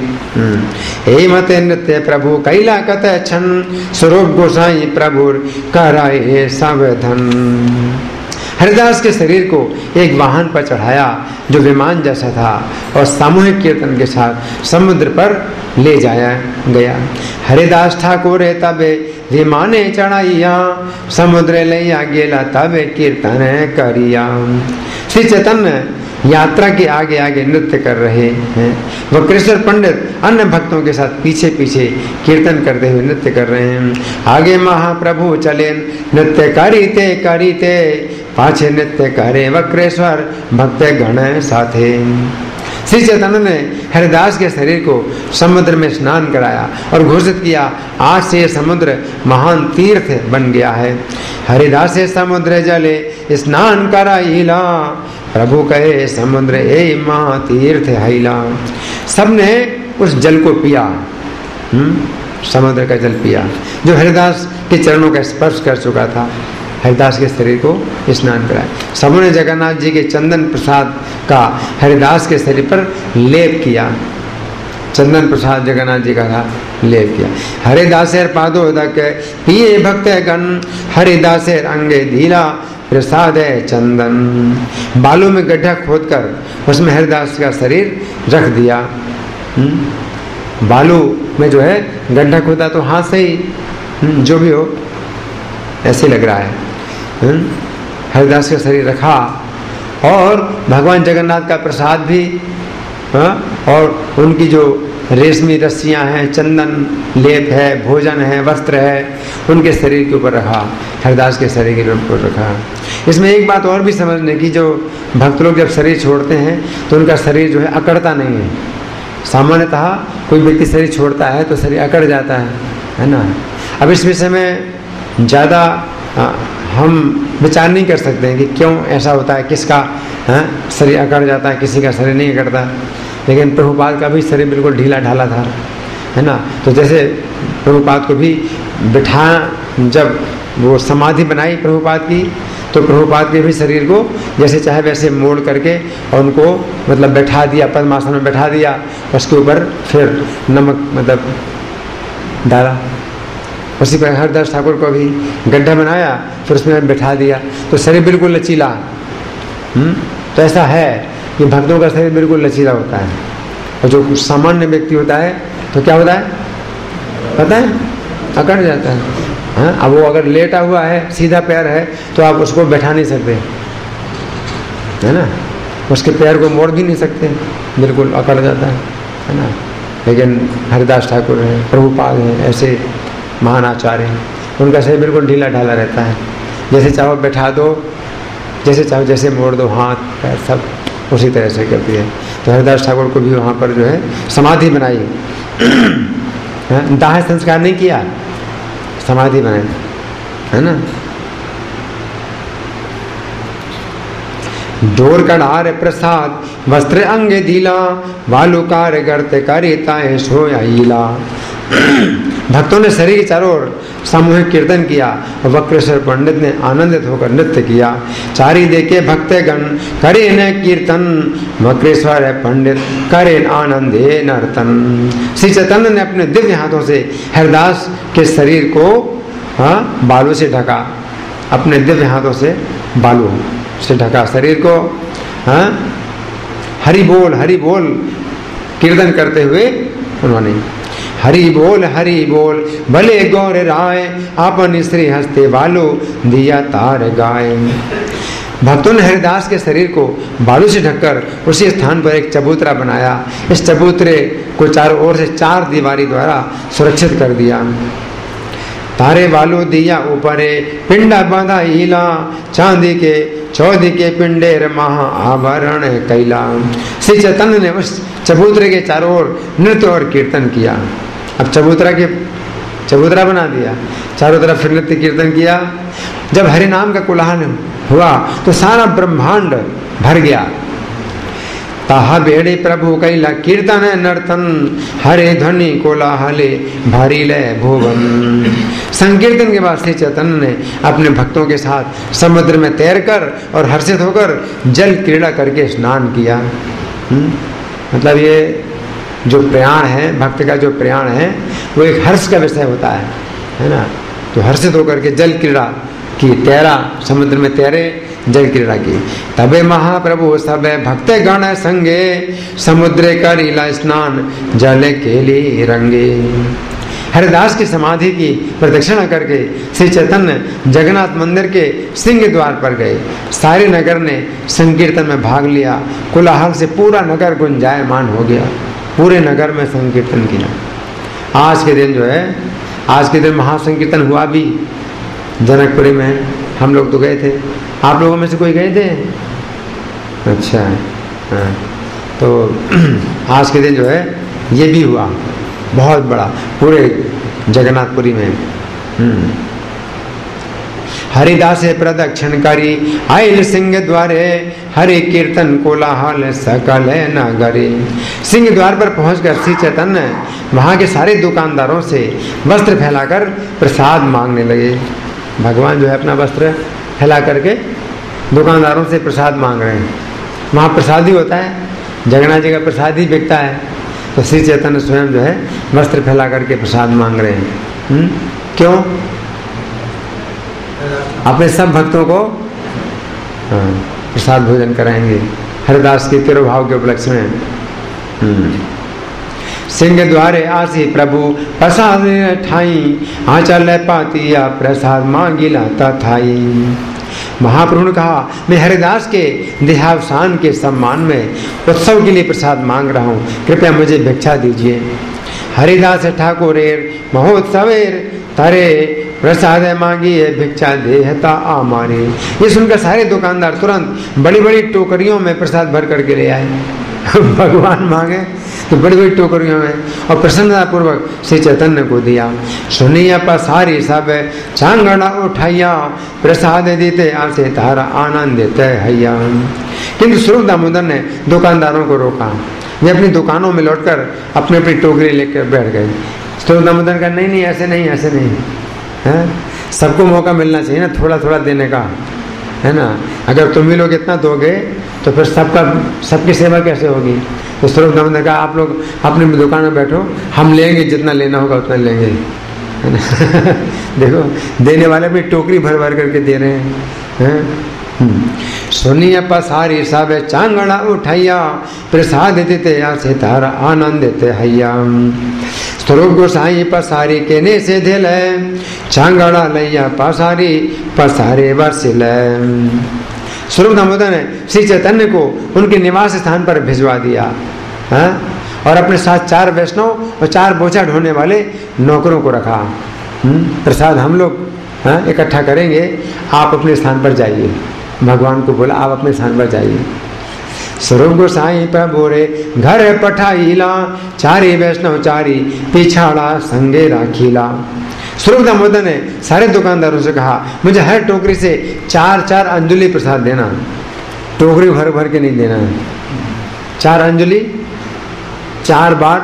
Speaker 2: हे मत नृत्य प्रभु कैला कत छन, स्वरूप गोसाई प्रभु कराए सावधन। हरिदास के शरीर को एक वाहन पर चढ़ाया जो विमान जैसा था और सामूहिक कीर्तन के साथ समुद्र पर ले जाया गया। हरिदास ठाकुर तबे विमाने चढ़ाइया, समुद्र लैया गेला तबे कीर्तन करिया। श्री चैतन्य यात्रा के आगे आगे नृत्य कर रहे हैं, वह कृष्ण पंडित अन्य भक्तों के साथ पीछे पीछे कीर्तन करते हुए नृत्य कर रहे हैं। आगे महाप्रभु चले नृत्य करीते करीते, पाछे नृत्य करे वक्रेश्वर भक्त गण साथे। श्री चैतन्य ने हरिदास के शरीर को समुद्र में स्नान कराया और घोषित किया, आज से यह समुद्र महान तीर्थ बन गया है। हरिदास से समुद्र जले स्नान कराइला, प्रभु कहे समुद्र ए महा तीर्थ हैला। सबने उस जल को पिया, समुद्र का जल पिया जो हरिदास के चरणों का स्पर्श कर चुका था। हरिदास के शरीर को स्नान कराया। सबों ने जगन्नाथ जी के चंदन प्रसाद का हरिदास के शरीर पर लेप किया। चंदन प्रसाद जगन्नाथ जी का था, लेप किया। हरिदासेर पादोदक पिए भक्त गण, हरिदासेर अंगे धीला प्रसाद है चंदन। बालू में गड्ढा खोदकर उसमें हरिदास का शरीर रख दिया। बालू में जो है गड्ढा खोदा तो हाथ से ही जो भी हो ऐसे लग रहा है। हरिदास का शरीर रखा और भगवान जगन्नाथ का प्रसाद भी, और उनकी जो रेशमी रस्सियां हैं, चंदन लेप है, भोजन है, वस्त्र है, उनके शरीर के ऊपर रखा, हरिदास के शरीर के ऊपर रखा। इसमें एक बात और भी समझने की, जो भक्त लोग जब शरीर छोड़ते हैं तो उनका शरीर जो है अकड़ता नहीं है। सामान्यतः कोई व्यक्ति शरीर छोड़ता है तो शरीर अकड़ जाता है ना। अब इस विषय में ज़्यादा हम विचार नहीं कर सकते हैं कि क्यों ऐसा होता है, किसका शरीर अकड़ जाता है, किसी का शरीर नहीं अकड़ता। लेकिन प्रभुपाद का भी शरीर बिल्कुल ढीला ढाला था, है ना। तो जैसे प्रभुपाद को भी बिठा, जब वो समाधि बनाई प्रभुपाद की, तो प्रभुपाद के भी शरीर को जैसे चाहे वैसे मोड़ करके और उनको मतलब बैठा दिया, पद्मासन में बैठा दिया। उसके ऊपर फिर नमक मतलब डाला। उसी पर हरिदास ठाकुर को भी गड्ढा बनाया, फिर उसमें बैठा दिया, तो शरीर बिल्कुल लचीला। तो ऐसा है कि भक्तों का शरीर बिल्कुल लचीला होता है। और जो सामान्य व्यक्ति होता है तो क्या होता है पता है, अकड़ जाता है। अब वो अगर लेटा हुआ है, सीधा पैर है, तो आप उसको बैठा नहीं सकते, है ना। उसके पैर को मोड़ भी नहीं सकते, बिल्कुल अकड़ जाता है ना। लेकिन हरिदास ठाकुर हैं, प्रभुपाद हैं, ऐसे महान आचार्य हैं, उनका शरीर बिल्कुल ढीला ढाला रहता है। जैसे चाहो बैठा दो, जैसे चाहो जैसे मोड़ दो, हाथ पैर सब उसी तरह से करती है। तो हरिदास ठाकुर को भी वहाँ पर जो है समाधि बनाई, दाह संस्कार नहीं किया, समाधि बनाई, है ना। डोर कड़ार प्रसाद वस्त्र अंगे धीला, वालुकार गर्त करिताए सोया ईला। भक्तों ने शरीर के चारों ओर सामूहिक कीर्तन किया और वक्रेश्वर पंडित ने आनंदित होकर नृत्य किया। चारी देखे भक्ते गण करे न कीर्तन, वक्रेश्वर पंडित करे आनंदे नर्तन। श्री चैतन्य ने अपने दिव्य हाथों से हरिदास के शरीर को बालू से ढका, अपने दिव्य हाथों से बालू से ढका शरीर को। हरि बोल कीर्तन करते हुए उन्होंने हरि बोल भले गौर राय, आपन श्री हस्ते बालू दिया तार गाय। भक्तों ने हरिदास के शरीर को बालू से ढककर उसी स्थान पर एक चबूतरा बनाया। इस चबूतरे को चारों ओर से 4 दीवारी द्वारा सुरक्षित कर दिया। तारे बालू दिया ऊपरे पिंडा बांधा ईला, चांदी के चौदी के पिंडेर महा आभरण कैला। श्री चैतन्य ने उस चबूतरे के चारों ओर नृत्य और कीर्तन किया। अब चबूतरा बना दिया, चारों तरफ फिर नृत्य कीर्तन किया। जब हरि नाम का कोलाहल हुआ तो सारा ब्रह्मांड भर गया। ताहा बेड़े प्रभु कैला कीर्तन नर्तन, हरे ध्वनि कोलाहले भारी लय भुवन। संकीर्तन के बाद श्री चैतन्य ने अपने भक्तों के साथ समुद्र में तैरकर और हर्षित होकर जल क्रीड़ा करके स्नान किया। मतलब ये जो प्रयाण है, भक्त का जो प्रयाण है, वो एक हर्ष का विषय होता है ना। तो हर्षित होकर के जल क्रीड़ा की, तैरा, समुद्र में तैरे, जल क्रीड़ा की। तबे महाप्रभु सब भक्त गण संगे, समुद्र करीला स्नान जल के लिए रंगे। हरिदास की समाधि की प्रदक्षिणा करके श्री चैतन्य जगन्नाथ मंदिर के सिंह द्वार पर गए। सारे नगर ने संकीर्तन में भाग लिया। कोलाहल से पूरा नगर गुंजायमान हो गया। पूरे नगर में संकीर्तन किया। आज के दिन जो है, आज के दिन महासंकीर्तन हुआ भी जनकपुरी में। हम लोग तो गए थे। आप लोगों में से कोई गए थे? अच्छा, हाँ। तो आज के दिन जो है ये भी हुआ बहुत बड़ा पूरे जगन्नाथपुरी में। हरिदास प्रदक्षिण करी आयल सिंह द्वारे, हरि कीर्तन कोलाहल सकल नगरी। सिंह द्वार पर पहुंचकर श्री चैतन्य वहां के सारे दुकानदारों से वस्त्र फैलाकर प्रसाद मांगने लगे। भगवान जो है अपना वस्त्र फैला करके दुकानदारों से प्रसाद मांग रहे हैं। वहाँ प्रसाद ही होता है, जगन्नाथ जी का प्रसाद ही बिकता है। तो श्री चैतन्य स्वयं जो है वस्त्र फैला करके प्रसाद मांग रहे हैं। क्यों? अपने सब भक्तों को प्रसाद भोजन कराएंगे हरिदास के तिरुभाव के उपलक्ष्य में। सिंह द्वारे आसी प्रभु प्रसाद ठाई, आंचल पातिया प्रसाद मांगिला थाई। महाप्रभु ने कहा, मैं हरिदास के देहावसान के सम्मान में उत्सव के लिए प्रसाद मांग रहा हूँ, कृपया मुझे भिक्षा दीजिए। हरिदास ठाकुरेर महोत्सवेर तारे प्रसाद मांगिए भिक्षा देहता आमारे। ये सुनकर सारे दुकानदार तुरंत बड़ी बड़ी टोकरियों में प्रसाद भर करके ले आए। भगवान मांगे तो बड़ी बड़ी टोकरियों में, और प्रसन्नता पूर्वक श्री चैतन्य को दिया। सुनिया पसारी सब चांगड़ा उठाइया, प्रसाद देते आसे तारा आनंद देते हैया। किंतु स्वरूप दामोदर ने दुकानदारों को रोका। वे अपनी दुकानों में लौटकर अपनी अपनी टोकरी लेकर बैठ गए। स्वरूप दामोदर का नहीं ऐसे नहीं, ऐसे नहीं है, सबको मौका मिलना चाहिए ना, थोड़ा थोड़ा देने का, है ना। अगर तुम भी लोग इतना दोगे तो फिर सबकी सेवा कैसे होगी। तो स्वरूप दामोदर का आप लोग अपनी दुकान में बैठो, हम लेंगे जितना लेना होगा उतना लेंगे, है ना। देखो देने वाले भी टोकरी भर भर करके दे रहे हैं। सुनिया पसारी सब चांगड़ा उठाइया, प्रसाद देते से तारा आनंद देते हैया। स्वरूप गोसाई पसारी केने से दिल, चांगड़ा लैया पसारी पसारे बसिल। स्वरूप दामोदर ने श्री चैतन्य को उनके निवास स्थान पर भिजवा दिया, है? और अपने साथ 4 वैष्णव और 4 बोझा ढोने वाले नौकरों को रखा। प्रसाद हम लोग इकट्ठा करेंगे, आप अपने स्थान पर जाइए। भगवान को बोला आप अपने स्थान पर जाइए। स्वरूप गोसाई प्रभु रे घर पठाईला, 4 वैष्णव 4 पिछाड़ा संगे राखीला। स्वरूप दामोदर ने सारे दुकानदारों से कहा, मुझे हर टोकरी से 4-4 अंजलि प्रसाद देना, टोकरी भर भर के नहीं देना है। 4 अंजलि 4 बार,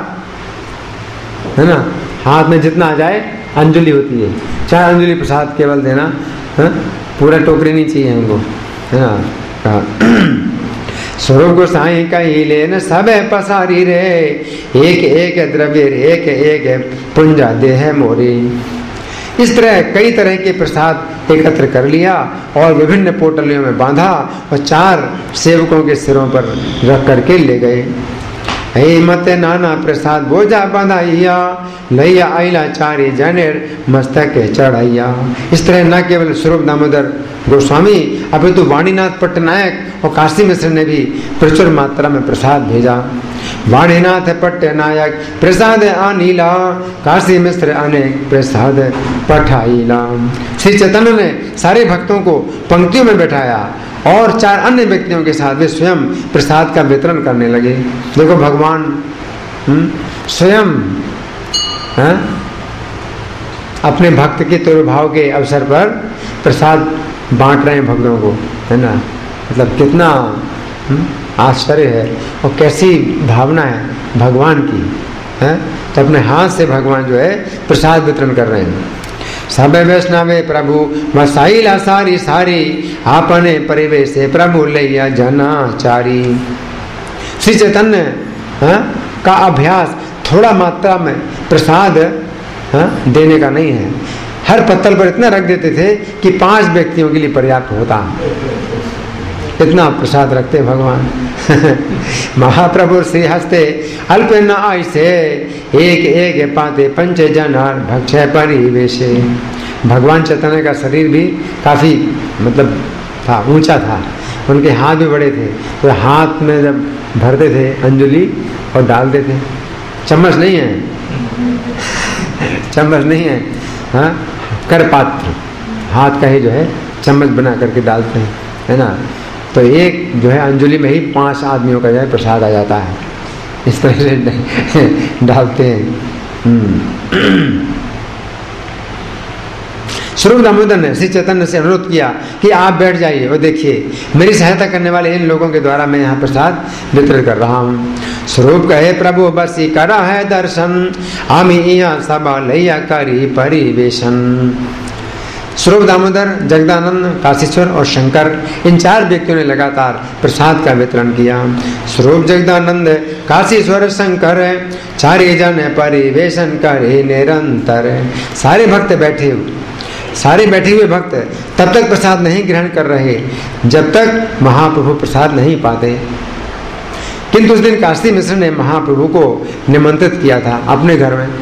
Speaker 2: है ना, हाथ में जितना आ जाए अंजलि होती है, 4 अंजलि प्रसाद केवल देना, है? पूरा टोकरी नहीं चाहिए हमको, है ना। स्वरूप गोसाई कही लेन सब पसारी रे, एक एक द्रव्य एक एक पुंजा देह मोरी। इस तरह कई तरह के प्रसाद एकत्र कर लिया और विभिन्न पोटलियों में बांधा और 4 सेवकों के सिरों पर रख करके ले गए। हे मत नाना प्रसाद बोझा बंधाइया, लैया आइला 4 जनेर मस्तक चढ़ाइया। इस तरह न केवल स्वरूप दामोदर गोस्वामी अपितु वाणीनाथ पट्टनायक और काशी मिश्र ने भी प्रचुर मात्रा में प्रसाद भेजा। वाणीनाथ पट्टनायक प्रसाद आनीला, काशी मिश्र अनेक प्रसाद पठाईला। श्री चैतन्य ने सारे भक्तों को पंक्तियों में बैठाया और 4 अन्य व्यक्तियों के साथ वे स्वयं प्रसाद का वितरण करने लगे। देखो भगवान स्वयं अपने भक्त के तिरुभाव के अवसर पर प्रसाद बांट रहे हैं भक्तों को, है ना। मतलब कितना आश्चर्य है और कैसी भावना है भगवान की, है। तो अपने हाथ से भगवान जो है प्रसाद वितरण कर रहे हैं। सब वैष्णवे प्रभु मसाइला सारी सारी, आपने परिवेश से प्रभु लैया जनाचारी। श्री चैतन्य का अभ्यास थोड़ा मात्रा में प्रसाद देने का नहीं है, हर पत्तल पर इतना रख देते थे कि 5 व्यक्तियों के लिए पर्याप्त होता, इतना प्रसाद रखते भगवान। महाप्रभु श्री हस्ते अल्प न आइसे, एक एक पाते पंच जनार भक्षय परिवेशे। भगवान चैतन्य का शरीर भी काफी मतलब था, ऊंचा था, उनके हाथ भी बड़े थे, तो हाथ में जब भरते थे अंजलि और डालते थे। चम्मच नहीं है, चम्मच नहीं है, हाँ, कर पात्र हाथ का ही जो है चम्मच बना करके डालते हैं, है ना। तो एक जो है अंजलि में ही 5 आदमियों का जो है प्रसाद आ जाता है, इस तरह से डालते हैं। स्वरूप दामोदर ने श्री चैतन्य से अनुरोध किया कि आप बैठ जाइए और देखिए मेरी सहायता करने वाले इन लोगों के द्वारा मैं यहाँ प्रसाद वितरित कर रहा हूँ। स्वरूप कहे प्रभु बसी करा है दर्शन, आमी यहाँ सबा लैया करी परिवेशन। स्वरूप दामोदर, जगदानंद, काशीश्वर और शंकर, इन 4 व्यक्तियों ने लगातार प्रसाद का वितरण किया। स्वरूप, जगदानंद, काशीश्वर, शंकर 4 जन परिवेशन करे निरंतर। सारे बैठे हुए भक्त तब तक प्रसाद नहीं ग्रहण कर रहे जब तक महाप्रभु प्रसाद नहीं पाते। किंतु उस दिन काशी मिश्र ने महाप्रभु को निमंत्रित किया था अपने घर में।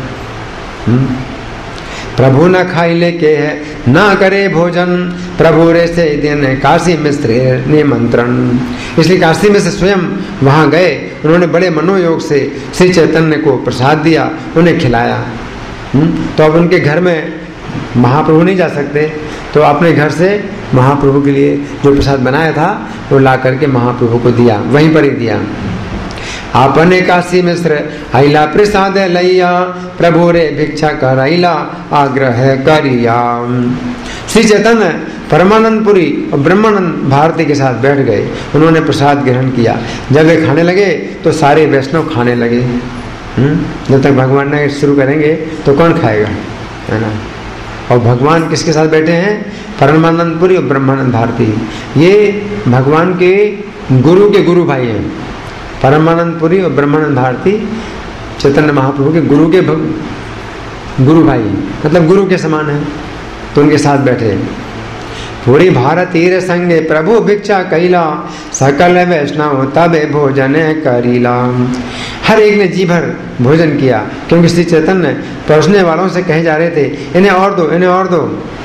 Speaker 2: प्रभु न खाई लेके है ना करे भोजन, प्रभु रे से दिन काशी मिश्र निमंत्रण। इसलिए काशी मिश्र स्वयं वहां गए, उन्होंने बड़े मनोयोग से श्री चैतन्य को प्रसाद दिया, उन्हें खिलाया। तो अब उनके घर में महाप्रभु नहीं जा सकते, तो अपने घर से महाप्रभु के लिए जो प्रसाद बनाया था वो ला करके महाप्रभु को दिया, वहीं पर ही दिया। आपने काशी मिश्र आइला प्रसाद लैया, प्रभु रे भिक्षा करैला आग्रह करिया। श्री चैतन्य परमानंदपुरी और ब्रह्मानंद भारती के साथ बैठ गए, उन्होंने प्रसाद ग्रहण किया। जब वे खाने लगे तो सारे वैष्णव खाने लगे। जब तक भगवान नहीं शुरू करेंगे तो कौन खाएगा, है ना। और भगवान किसके साथ बैठे हैं, परमानंदपुरी और ब्रह्मानंद भारती। ये भगवान के गुरु भाई हैं। परमानंदपुरी और ब्रह्मानंद भारती चैतन्य महाप्रभु के गुरु भाई, मतलब गुरु के समान है, तो उनके साथ बैठे। पूरी भारतीय संगे प्रभु भिक्षा कैला, सकल वैष्णव तबे भोजन करीला। हर एक ने जी भर भोजन किया, क्योंकि श्री चैतन्य परोसने वालों से कहे जा रहे थे इन्हें और दो, इन्हें और दो।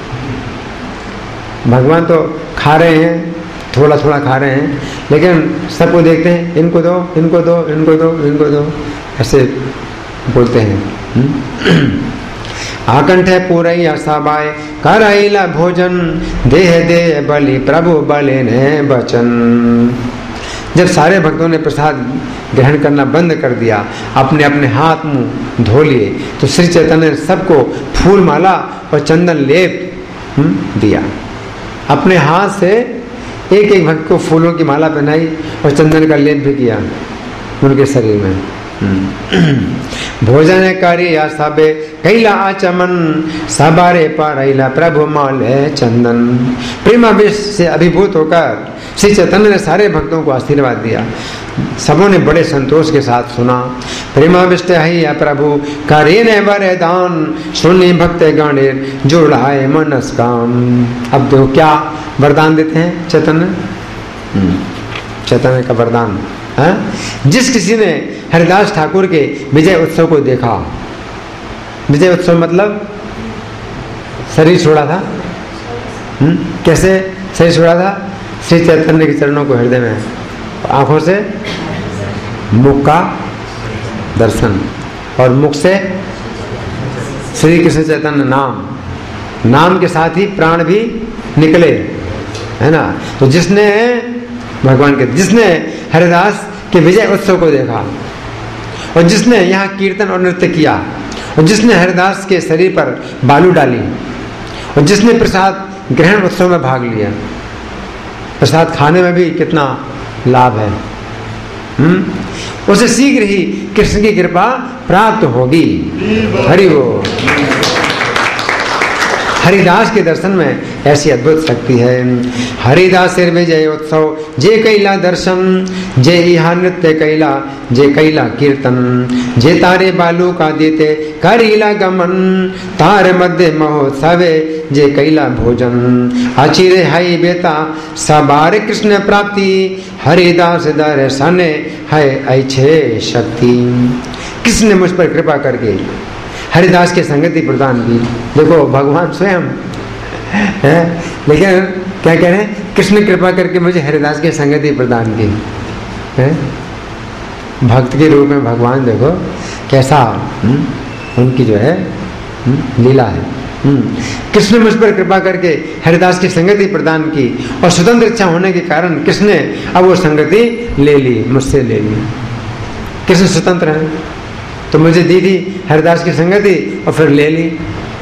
Speaker 2: भगवान तो खा रहे हैं, थोड़ा थोड़ा खा रहे हैं, लेकिन सबको देखते हैं, इनको दो, इनको दो, इनको दो, इनको दो, ऐसे बोलते हैं। आकंठ पूरैया सबाय करैला भोजन, देह दे बलि प्रभु बले ने बचन। जब सारे भक्तों ने प्रसाद ग्रहण करना बंद कर दिया, अपने अपने हाथ मुंह धो लिए, तो श्री चैतन्य ने सबको फूल माला और चंदन लेप दिया। अपने हाथ से एक एक भक्त को फूलों की माला पहनाई और चंदन का लेप भी किया उनके शरीर में। भोजन करिया सबे कैला आचमन, सबारे पारैला प्रभु माले चंदन। प्रेमावेश से अभिभूत होकर श्री चैतन्य ने सारे भक्तों को आशीर्वाद दिया। सबों ने बड़े संतोष के साथ सुना। प्रेमाविष्ट है प्रभु करे ने वरदान, सुनी भक्त गणेर जुड़ाए मनस्काम। अब देखो क्या वरदान देते हैं चैतन्य, चैतन्य का वरदान है। जिस किसी ने हरिदास ठाकुर के विजय उत्सव को देखा, विजय उत्सव मतलब शरीर छोड़ा था, कैसे शरीर छोड़ा था, श्री चैतन्य के चरणों को हृदय में, आंखों से मुख का दर्शन और मुख से श्री कृष्ण चैतन्य नाम, नाम के साथ ही प्राण भी निकले, है ना। तो जिसने भगवान के, जिसने हरिदास के विजय उत्सव को देखा और जिसने यहाँ कीर्तन और नृत्य किया और जिसने हरिदास के शरीर पर बालू डाली और जिसने प्रसाद ग्रहण उत्सव में भाग लिया, प्रसाद खाने में भी कितना लाभ है, उसे शीघ्र ही कृष्ण की कृपा प्राप्त होगी। हरि बोल। हरिदास के दर्शन में ऐसी अद्भुत शक्ति है। हरिदास विजय उत्सव जे कैला दर्शन, जे यहाँ नृत्य कैला, जे कैला कीर्तन, जे तारे बालू का देते करीला गमन, तार मध्य महोत्सवे जे कैला भोजन, अचिरे हई बेता सबार कृष्ण प्राप्ति, हरिदास दर्शन है ऐछे शक्ति। किसने मुझ पर कृपा करके हरिदास की संगति प्रदान की। देखो भगवान स्वयं है, लेकिन क्या कह रहे हैं, कृष्ण कृपा करके मुझे हरिदास की संगति प्रदान की है। भक्त के रूप में भगवान देखो कैसा उनकी जो है लीला है। कृष्ण ने मुझ पर कृपा करके हरिदास की संगति प्रदान की और स्वतंत्र इच्छा होने के कारण कृष्ण ने अब वो संगति ले ली, मुझसे ले ली। कृष्ण स्वतंत्र है तो मुझे दी थी हरिदास की संगति और फिर ले ली।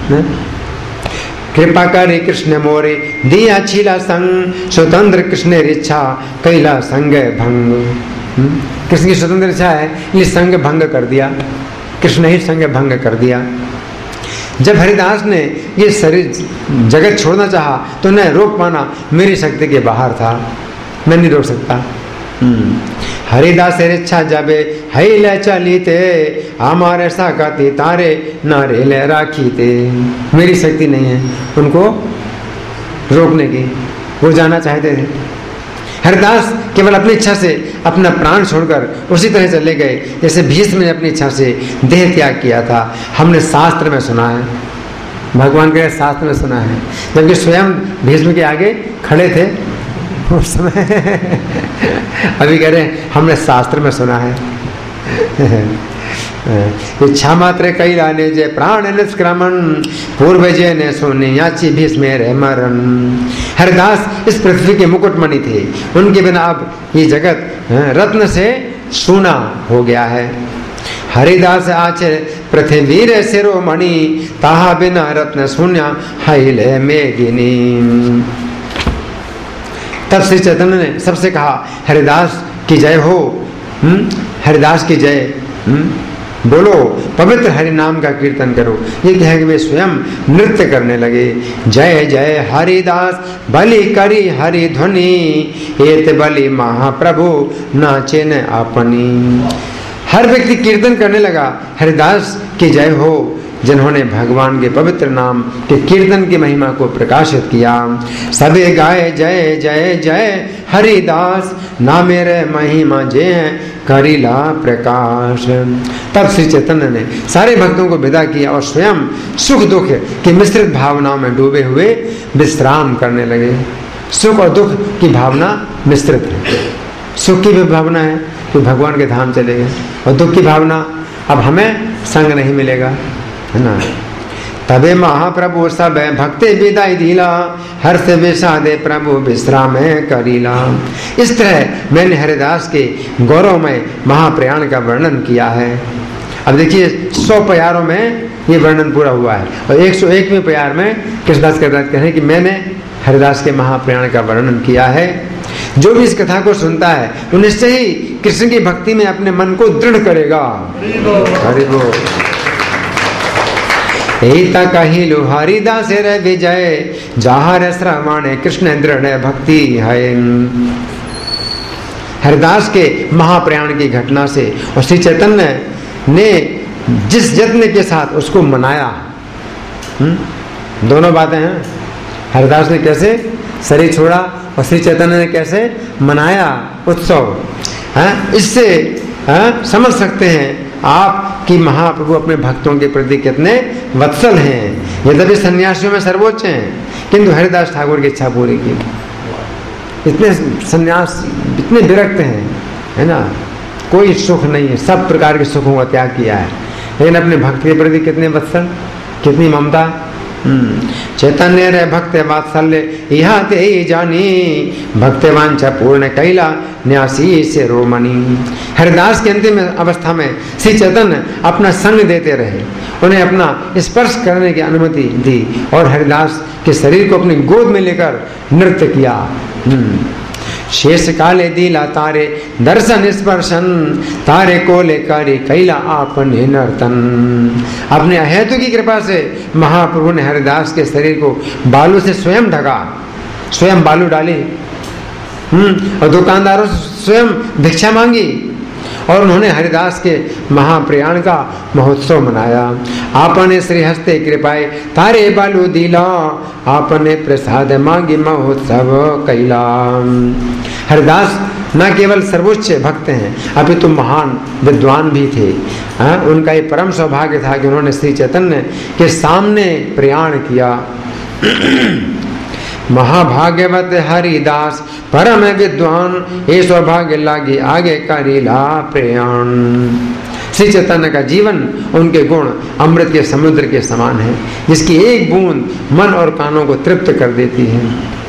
Speaker 2: कृपा करे कृष्ण मोरे दिया छीला संग, स्वतंत्र कृष्ण इच्छा कैला संग भंग। कृष्ण की स्वतंत्र इच्छा है इसलिए संग भंग कर दिया, कृष्ण ही संग भंग कर दिया। जब हरिदास ने ये शरीर जगत छोड़ना चाहा तो न रोक पाना मेरी शक्ति के बाहर था, मैं नहीं रोक सकता। हरिदास इच्छा जाबे हई ले चली थे, हमारे साकती तारे नारे ले राखी थे। मेरी शक्ति नहीं है उनको रोकने की, वो जाना चाहते थे। हरिदास केवल अपनी इच्छा से अपना प्राण छोड़कर उसी तरह चले गए जैसे भीष्म ने अपनी इच्छा से देह त्याग किया था। हमने शास्त्र में सुना है, भगवान के शास्त्र में सुना है, जबकि स्वयं भीष्म के आगे खड़े थे उस समय। अभी कह रहे हैं हमने शास्त्र में सुना है। इच्छा मात्र कई लाने जे प्राण निष्क्रमण, पूर्व जय ने सुने याची भीष्म रे मरण। हरिदास इस पृथ्वी के मुकुटमणि थे, उनके बिना अब ये जगत रत्न से सूना हो गया है। हरिदास आचे पृथ्वी रे शिरोमणि, ताहा बिना रत्न शून्य हाइले मेघिनी। तब श्री चैतन्य ने सबसे कहा हरिदास की जय हो, हरिदास की जय, बोलो पवित्र हरि नाम का कीर्तन करो। ये कह के वे स्वयं नृत्य करने लगे। जय जय हरिदास बलि करी हरि ध्वनि, एत बलि महाप्रभु नाचे न अपनी। हर व्यक्ति कीर्तन करने लगा हरिदास की जय हो, जिन्होंने भगवान के पवित्र नाम के कीर्तन की महिमा को प्रकाशित किया। सबे गाए जय जय जय हरिदास, ना मेरे महिमा जय करीला प्रकाश। तब श्री चैतन्य ने सारे भक्तों को विदा किया और स्वयं सुख दुख की मिश्रित भावनाओं में डूबे हुए विश्राम करने लगे। सुख और दुख की भावना मिश्रित है। सुख की भी भावना है कि भगवान के धाम चले गए, और दुख की भावना अब हमें संग नहीं मिलेगा, है ना। तबे महाप्रभु सब भक्ति विदाई दिला, हर से विषादे प्रभु विश्राम करीला। इस तरह मैंने हरिदास के गौरवमय महाप्रयाण का वर्णन किया है। अब देखिए 100 प्यारों में ये वर्णन पूरा हुआ है, और 101वें प्यार में कृष्णदास कह रहे हैं कि मैंने हरिदास के महाप्रयाण का वर्णन किया है। जो भी इस कथा को सुनता है तो निश्चय ही कृष्ण की भक्ति में अपने मन को दृढ़ करेगा। हरि बोल। एता कहिलु हरिदास रे विजय, जहाँ श्रवण कृष्ण दृढ़ भक्ति है। हरिदास के महाप्रयाण की घटना से और श्री चैतन्य ने जिस यत्न के साथ उसको मनाया, दोनों बातें हैं। हरिदास ने कैसे शरीर छोड़ा और श्री चैतन्य ने कैसे मनाया उत्सव, इससे समझ सकते हैं आप कि महाप्रभु अपने भक्तों के प्रति कितने वत्सल हैं। यद्यपि सन्यासियों में सर्वोच्च हैं, किंतु हरिदास ठाकुर की इच्छा पूरी की। इतने सन्यास इतने विरक्त हैं, है ना, कोई सुख नहीं है, सब प्रकार के सुखों का त्याग किया है, लेकिन अपने भक्त के प्रति कितने वत्सल, कितनी ममता। चैतन्य रे भक्त वात्सल्य यहाँ ते जानी, भक्तवांछा पूर्ण कैला न्यासी से रोमणि। हरिदास की अंतिम अवस्था में श्री चैतन्य अपना संग देते रहे, उन्हें अपना स्पर्श करने की अनुमति दी और हरिदास के शरीर को अपनी गोद में लेकर नृत्य किया। शेष काले दिला तारे दर्शन स्पर्शन, तारे को लेकर कैला आपने नर्तन। अपने अहेतु की कृपा से महाप्रभु ने हरिदास के शरीर को बालू से स्वयं ढका, स्वयं बालू डाली, और दुकानदारों से स्वयं भिक्षा मांगी, और उन्होंने हरिदास के महाप्रयाण का महोत्सव मनाया। आपने श्री हस्ते कृपाए तारे बालू दिला, आपने प्रसाद मांगी महोत्सव कैला। हरिदास न केवल सर्वोच्च भक्त हैं, अपितु महान विद्वान भी थे। उनका ये परम सौभाग्य था कि उन्होंने श्री चैतन्य के सामने प्रयाण किया। महाभाग्यवत हरिदास परम विद्वान, ये सौभाग्य लागे आगे करीला प्रयाण। श्री चैतन्य का जीवन, उनके गुण अमृत के समुद्र के समान है, जिसकी एक बूंद मन और कानों को तृप्त कर देती है।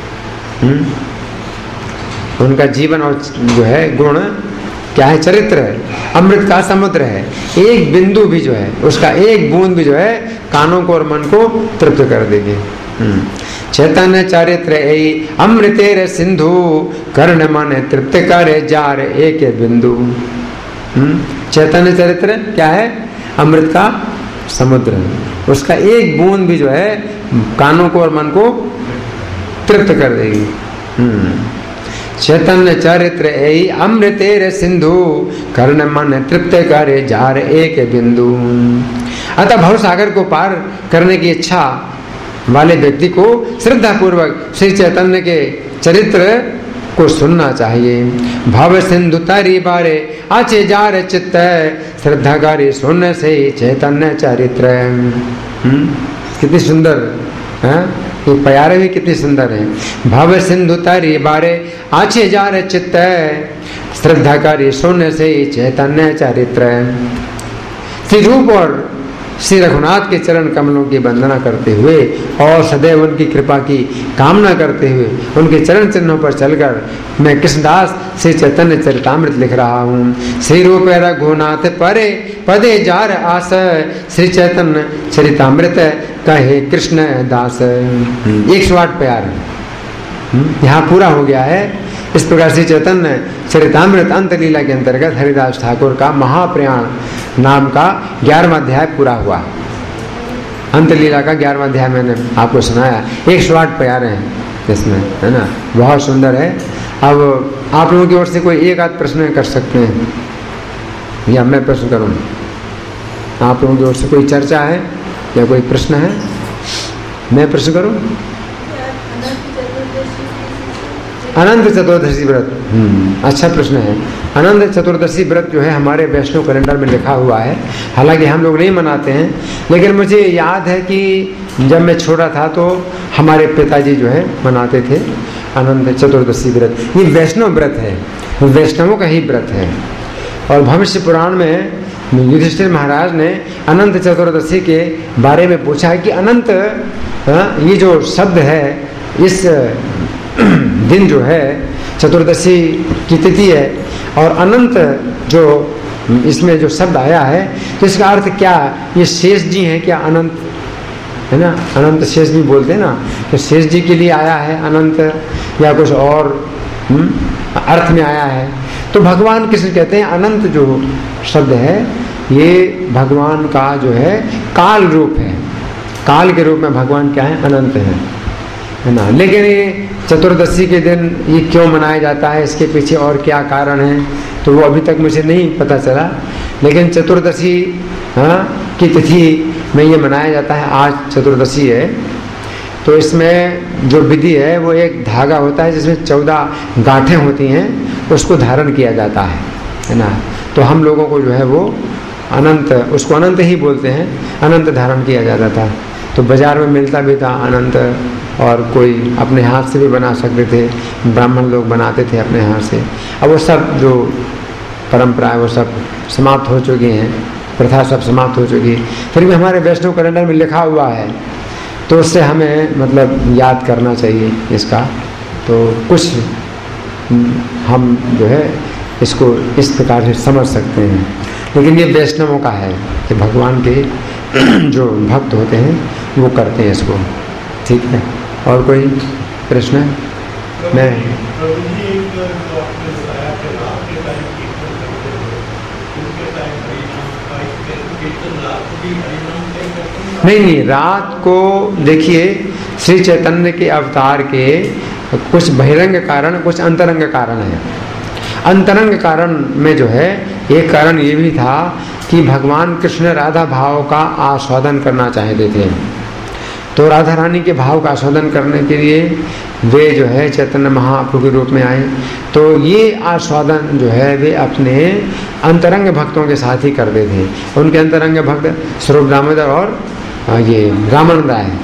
Speaker 2: उनका जीवन और जो है गुण क्या है? चरित्र है, अमृत का समुद्र है। एक बिंदु भी जो है, उसका एक बूंद भी जो है कानों को और मन को तृप्त कर देगी। चैतन्य चरित्र ए अमृतेर सिंधु, कर्ण मन तृप्त करे जार एक बिंदु। चैतन्य चरित्र क्या है? अमृत का समुद्र, उसका एक बूंद भी जो है कानों को और मन को तृप्त कर देगी। चैतन्य चरित्र ए अमृतेर सिंधु, कर्ण मन तृप्त करे जार एक बिंदु। अतः भव सागर को पार करने की इच्छा वाले व्यक्ति को श्रद्धा पूर्वक श्री चैतन्य के चरित्र को सुनना चाहिए। भव सिंधु तारी बारे आचे जार चित्त, श्रद्धा गारी सुन से चैतन्य चरित्र। कितनी सुंदर है ये प्यारे भी, कितनी सुंदर है। भव सिंधु तारी बारे आचे जार चित्त, श्रद्धा गारी सुन से चैतन्य चरित्र। श्री रूप और श्री रघुनाथ के चरण कमलों की वंदना करते हुए और सदैव उनकी कृपा की कामना करते हुए उनके चरण चिन्हों पर चलकर मैं कृष्णदास श्री चैतन्य चरितामृत लिख रहा हूँ। श्री रूप रघुनाथ परे पदे जार आस, श्री चैतन्य चरितामृत कहे कृष्ण दास। 108 प्यार यहाँ पूरा हो गया है। इस प्रकार से चैतन्य चरितामृत अंत लीला के अंतर्गत हरिदास ठाकुर का महाप्रयाण नाम का 11वां अध्याय पूरा हुआ। अंत लीला का 11वां अध्याय मैंने आपको सुनाया। 108 प्यारे हैं इसमें, है ना, बहुत सुंदर है। अब आप लोगों की ओर से कोई एक आध प्रश्न कर सकते हैं या मैं प्रश्न करूँ? आप लोगों की ओर से कोई चर्चा है या कोई प्रश्न है? मैं प्रश्न करूँ? अनंत चतुर्दशी व्रत, अच्छा प्रश्न है। अनंत चतुर्दशी व्रत जो है हमारे वैष्णव कैलेंडर में लिखा हुआ है। हालांकि हम लोग नहीं मनाते हैं, लेकिन मुझे याद है कि जब मैं छोटा था तो हमारे पिताजी जो है मनाते थे अनंत चतुर्दशी व्रत। ये वैष्णव व्रत है, वैष्णवों का ही व्रत है। और भविष्य पुराण में युधिष्ठिर महाराज ने अनंत चतुर्दशी के बारे में पूछा है कि अनंत ये जो शब्द है, इस दिन जो है चतुर्दशी की तिथि है और अनंत जो इसमें जो शब्द आया है तो इसका अर्थ क्या? ये शेष जी हैं क्या? अनंत है ना, अनंत शेष भी बोलते हैं ना, तो शेष जी के लिए आया है अनंत या कुछ और अर्थ में आया है? तो भगवान कृष्ण कहते हैं अनंत जो शब्द है ये भगवान का जो है काल रूप है। काल के रूप में भगवान क्या है? अनंत है ना। लेकिन ये चतुर्दशी के दिन ये क्यों मनाया जाता है, इसके पीछे और क्या कारण है, तो वो अभी तक मुझे नहीं पता चला। लेकिन चतुर्दशी की तिथि में ये मनाया जाता है। आज चतुर्दशी है तो इसमें जो विधि है वो एक धागा होता है जिसमें 14 गांठें होती हैं, उसको धारण किया जाता है ना। तो हम लोगों को जो है वो अनंत, उसको अनंत ही बोलते हैं, अनंत धारण किया जाता था। तो बाजार में मिलता भी था अनंत, और कोई अपने हाथ से भी बना सकते थे, ब्राह्मण लोग बनाते थे अपने हाथ से। अब वो सब जो परंपरा है वो सब समाप्त हो चुकी हैं, प्रथा सब समाप्त हो चुकी है। फिर भी हमारे वैष्णव कैलेंडर में लिखा हुआ है तो उससे हमें मतलब याद करना चाहिए इसका। तो कुछ हम जो है इसको इस प्रकार से समझ सकते हैं। लेकिन ये वैष्णवों का है कि भगवान के जो भक्त होते हैं वो करते हैं इसको। ठीक है, और कोई प्रश्न है? मैं नहीं, रात को देखिए श्री चैतन्य के अवतार के कुछ बहिरंग कारण, कुछ अंतरंग कारण है। अंतरंग कारण में जो है एक कारण ये भी था कि भगवान कृष्ण राधा भाव का आस्वादन करना चाहते थे। तो राधा रानी के भाव का आस्वादन करने के लिए वे जो है चैतन्य महाप्रभु के रूप में आए। तो ये आस्वादन जो है वे अपने अंतरंग भक्तों के साथ ही करते थे। उनके अंतरंग भक्त स्वरूप दामोदर और ये रामानंद राय।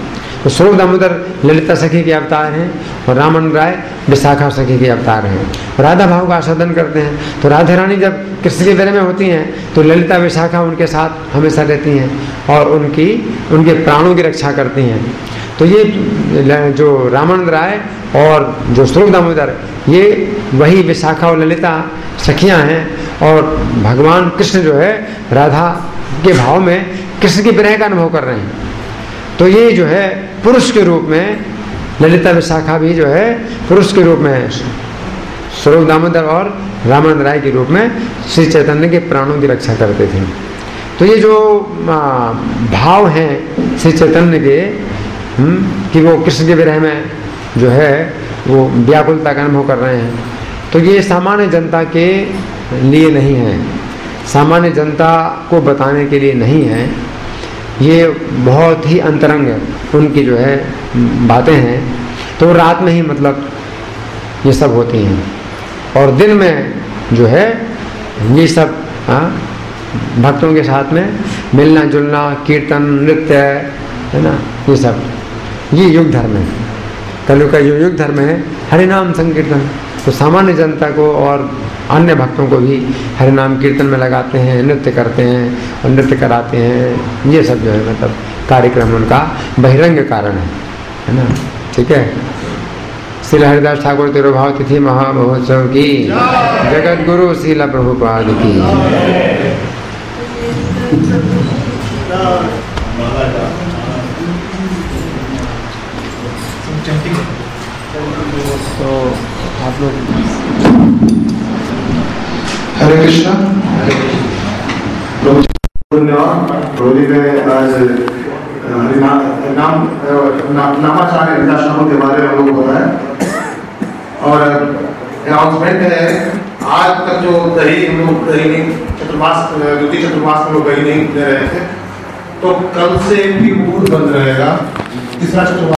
Speaker 2: तो स्वरूप दामोदर ललिता सखी के अवतार हैं और रामानंद राय विशाखा सखी के अवतार हैं। राधा भाव का आस्वादन करते हैं। तो राधा रानी जब कृष्ण के विरह में होती हैं तो ललिता विशाखा उनके साथ हमेशा रहती हैं और उनके प्राणों की रक्षा करती हैं। तो ये जो रामानंद राय और जो स्वरूप दामोदर, ये वही विशाखा और ललिता सखियां हैं और भगवान कृष्ण जो है राधा के भाव में कृष्ण के विरह का अनुभव कर रहे हैं। तो ये जो है पुरुष के रूप में ललिता विशाखा भी जो है पुरुष के रूप में स्वरूप दामोदर और रामानंद राय के रूप में श्री चैतन्य के प्राणों की रक्षा करते थे। तो ये जो भाव हैं श्री चैतन्य के कि वो कृष्ण के विरह में जो है वो व्याकुलता का अनुभव कर रहे हैं, तो ये सामान्य जनता के लिए नहीं है, सामान्य जनता को बताने के लिए नहीं है। ये बहुत ही अंतरंग उनकी जो है बातें हैं। तो रात में ही मतलब ये सब होती हैं और दिन में जो है ये सब भक्तों के साथ में मिलना जुलना, कीर्तन, नृत्य, है ना, ये सब, ये युग धर्म है। कलयुग का जो युग धर्म है हरिनाम संकीर्तन। तो सामान्य जनता को और अन्य भक्तों को भी हरिनाम कीर्तन में लगाते हैं, नृत्य करते हैं और नृत्य कराते हैं। ये सब जो है मतलब कार्यक्रम उनका बहिरंग कारण है ना। ठीक है। श्री हरिदास ठाकुर तिरुभाव तिथि महामहोत्सव की, जगत गुरु श्रील प्रभुपाद की। तो आप लोग
Speaker 1: हरे कृष्णा। प्रभु जी ने आज नामाचार्य हरिदास के बारे में हम लोग बताया और अनाउंसमेंट है। आज तक जो दही हम लोग चतुर्मास, द्वितीय चतुर्मास में लोग दही नहीं दे रहे थे, तो कल से भी मुहूर्त बंद रहेगा। तीसरा चतुर्मास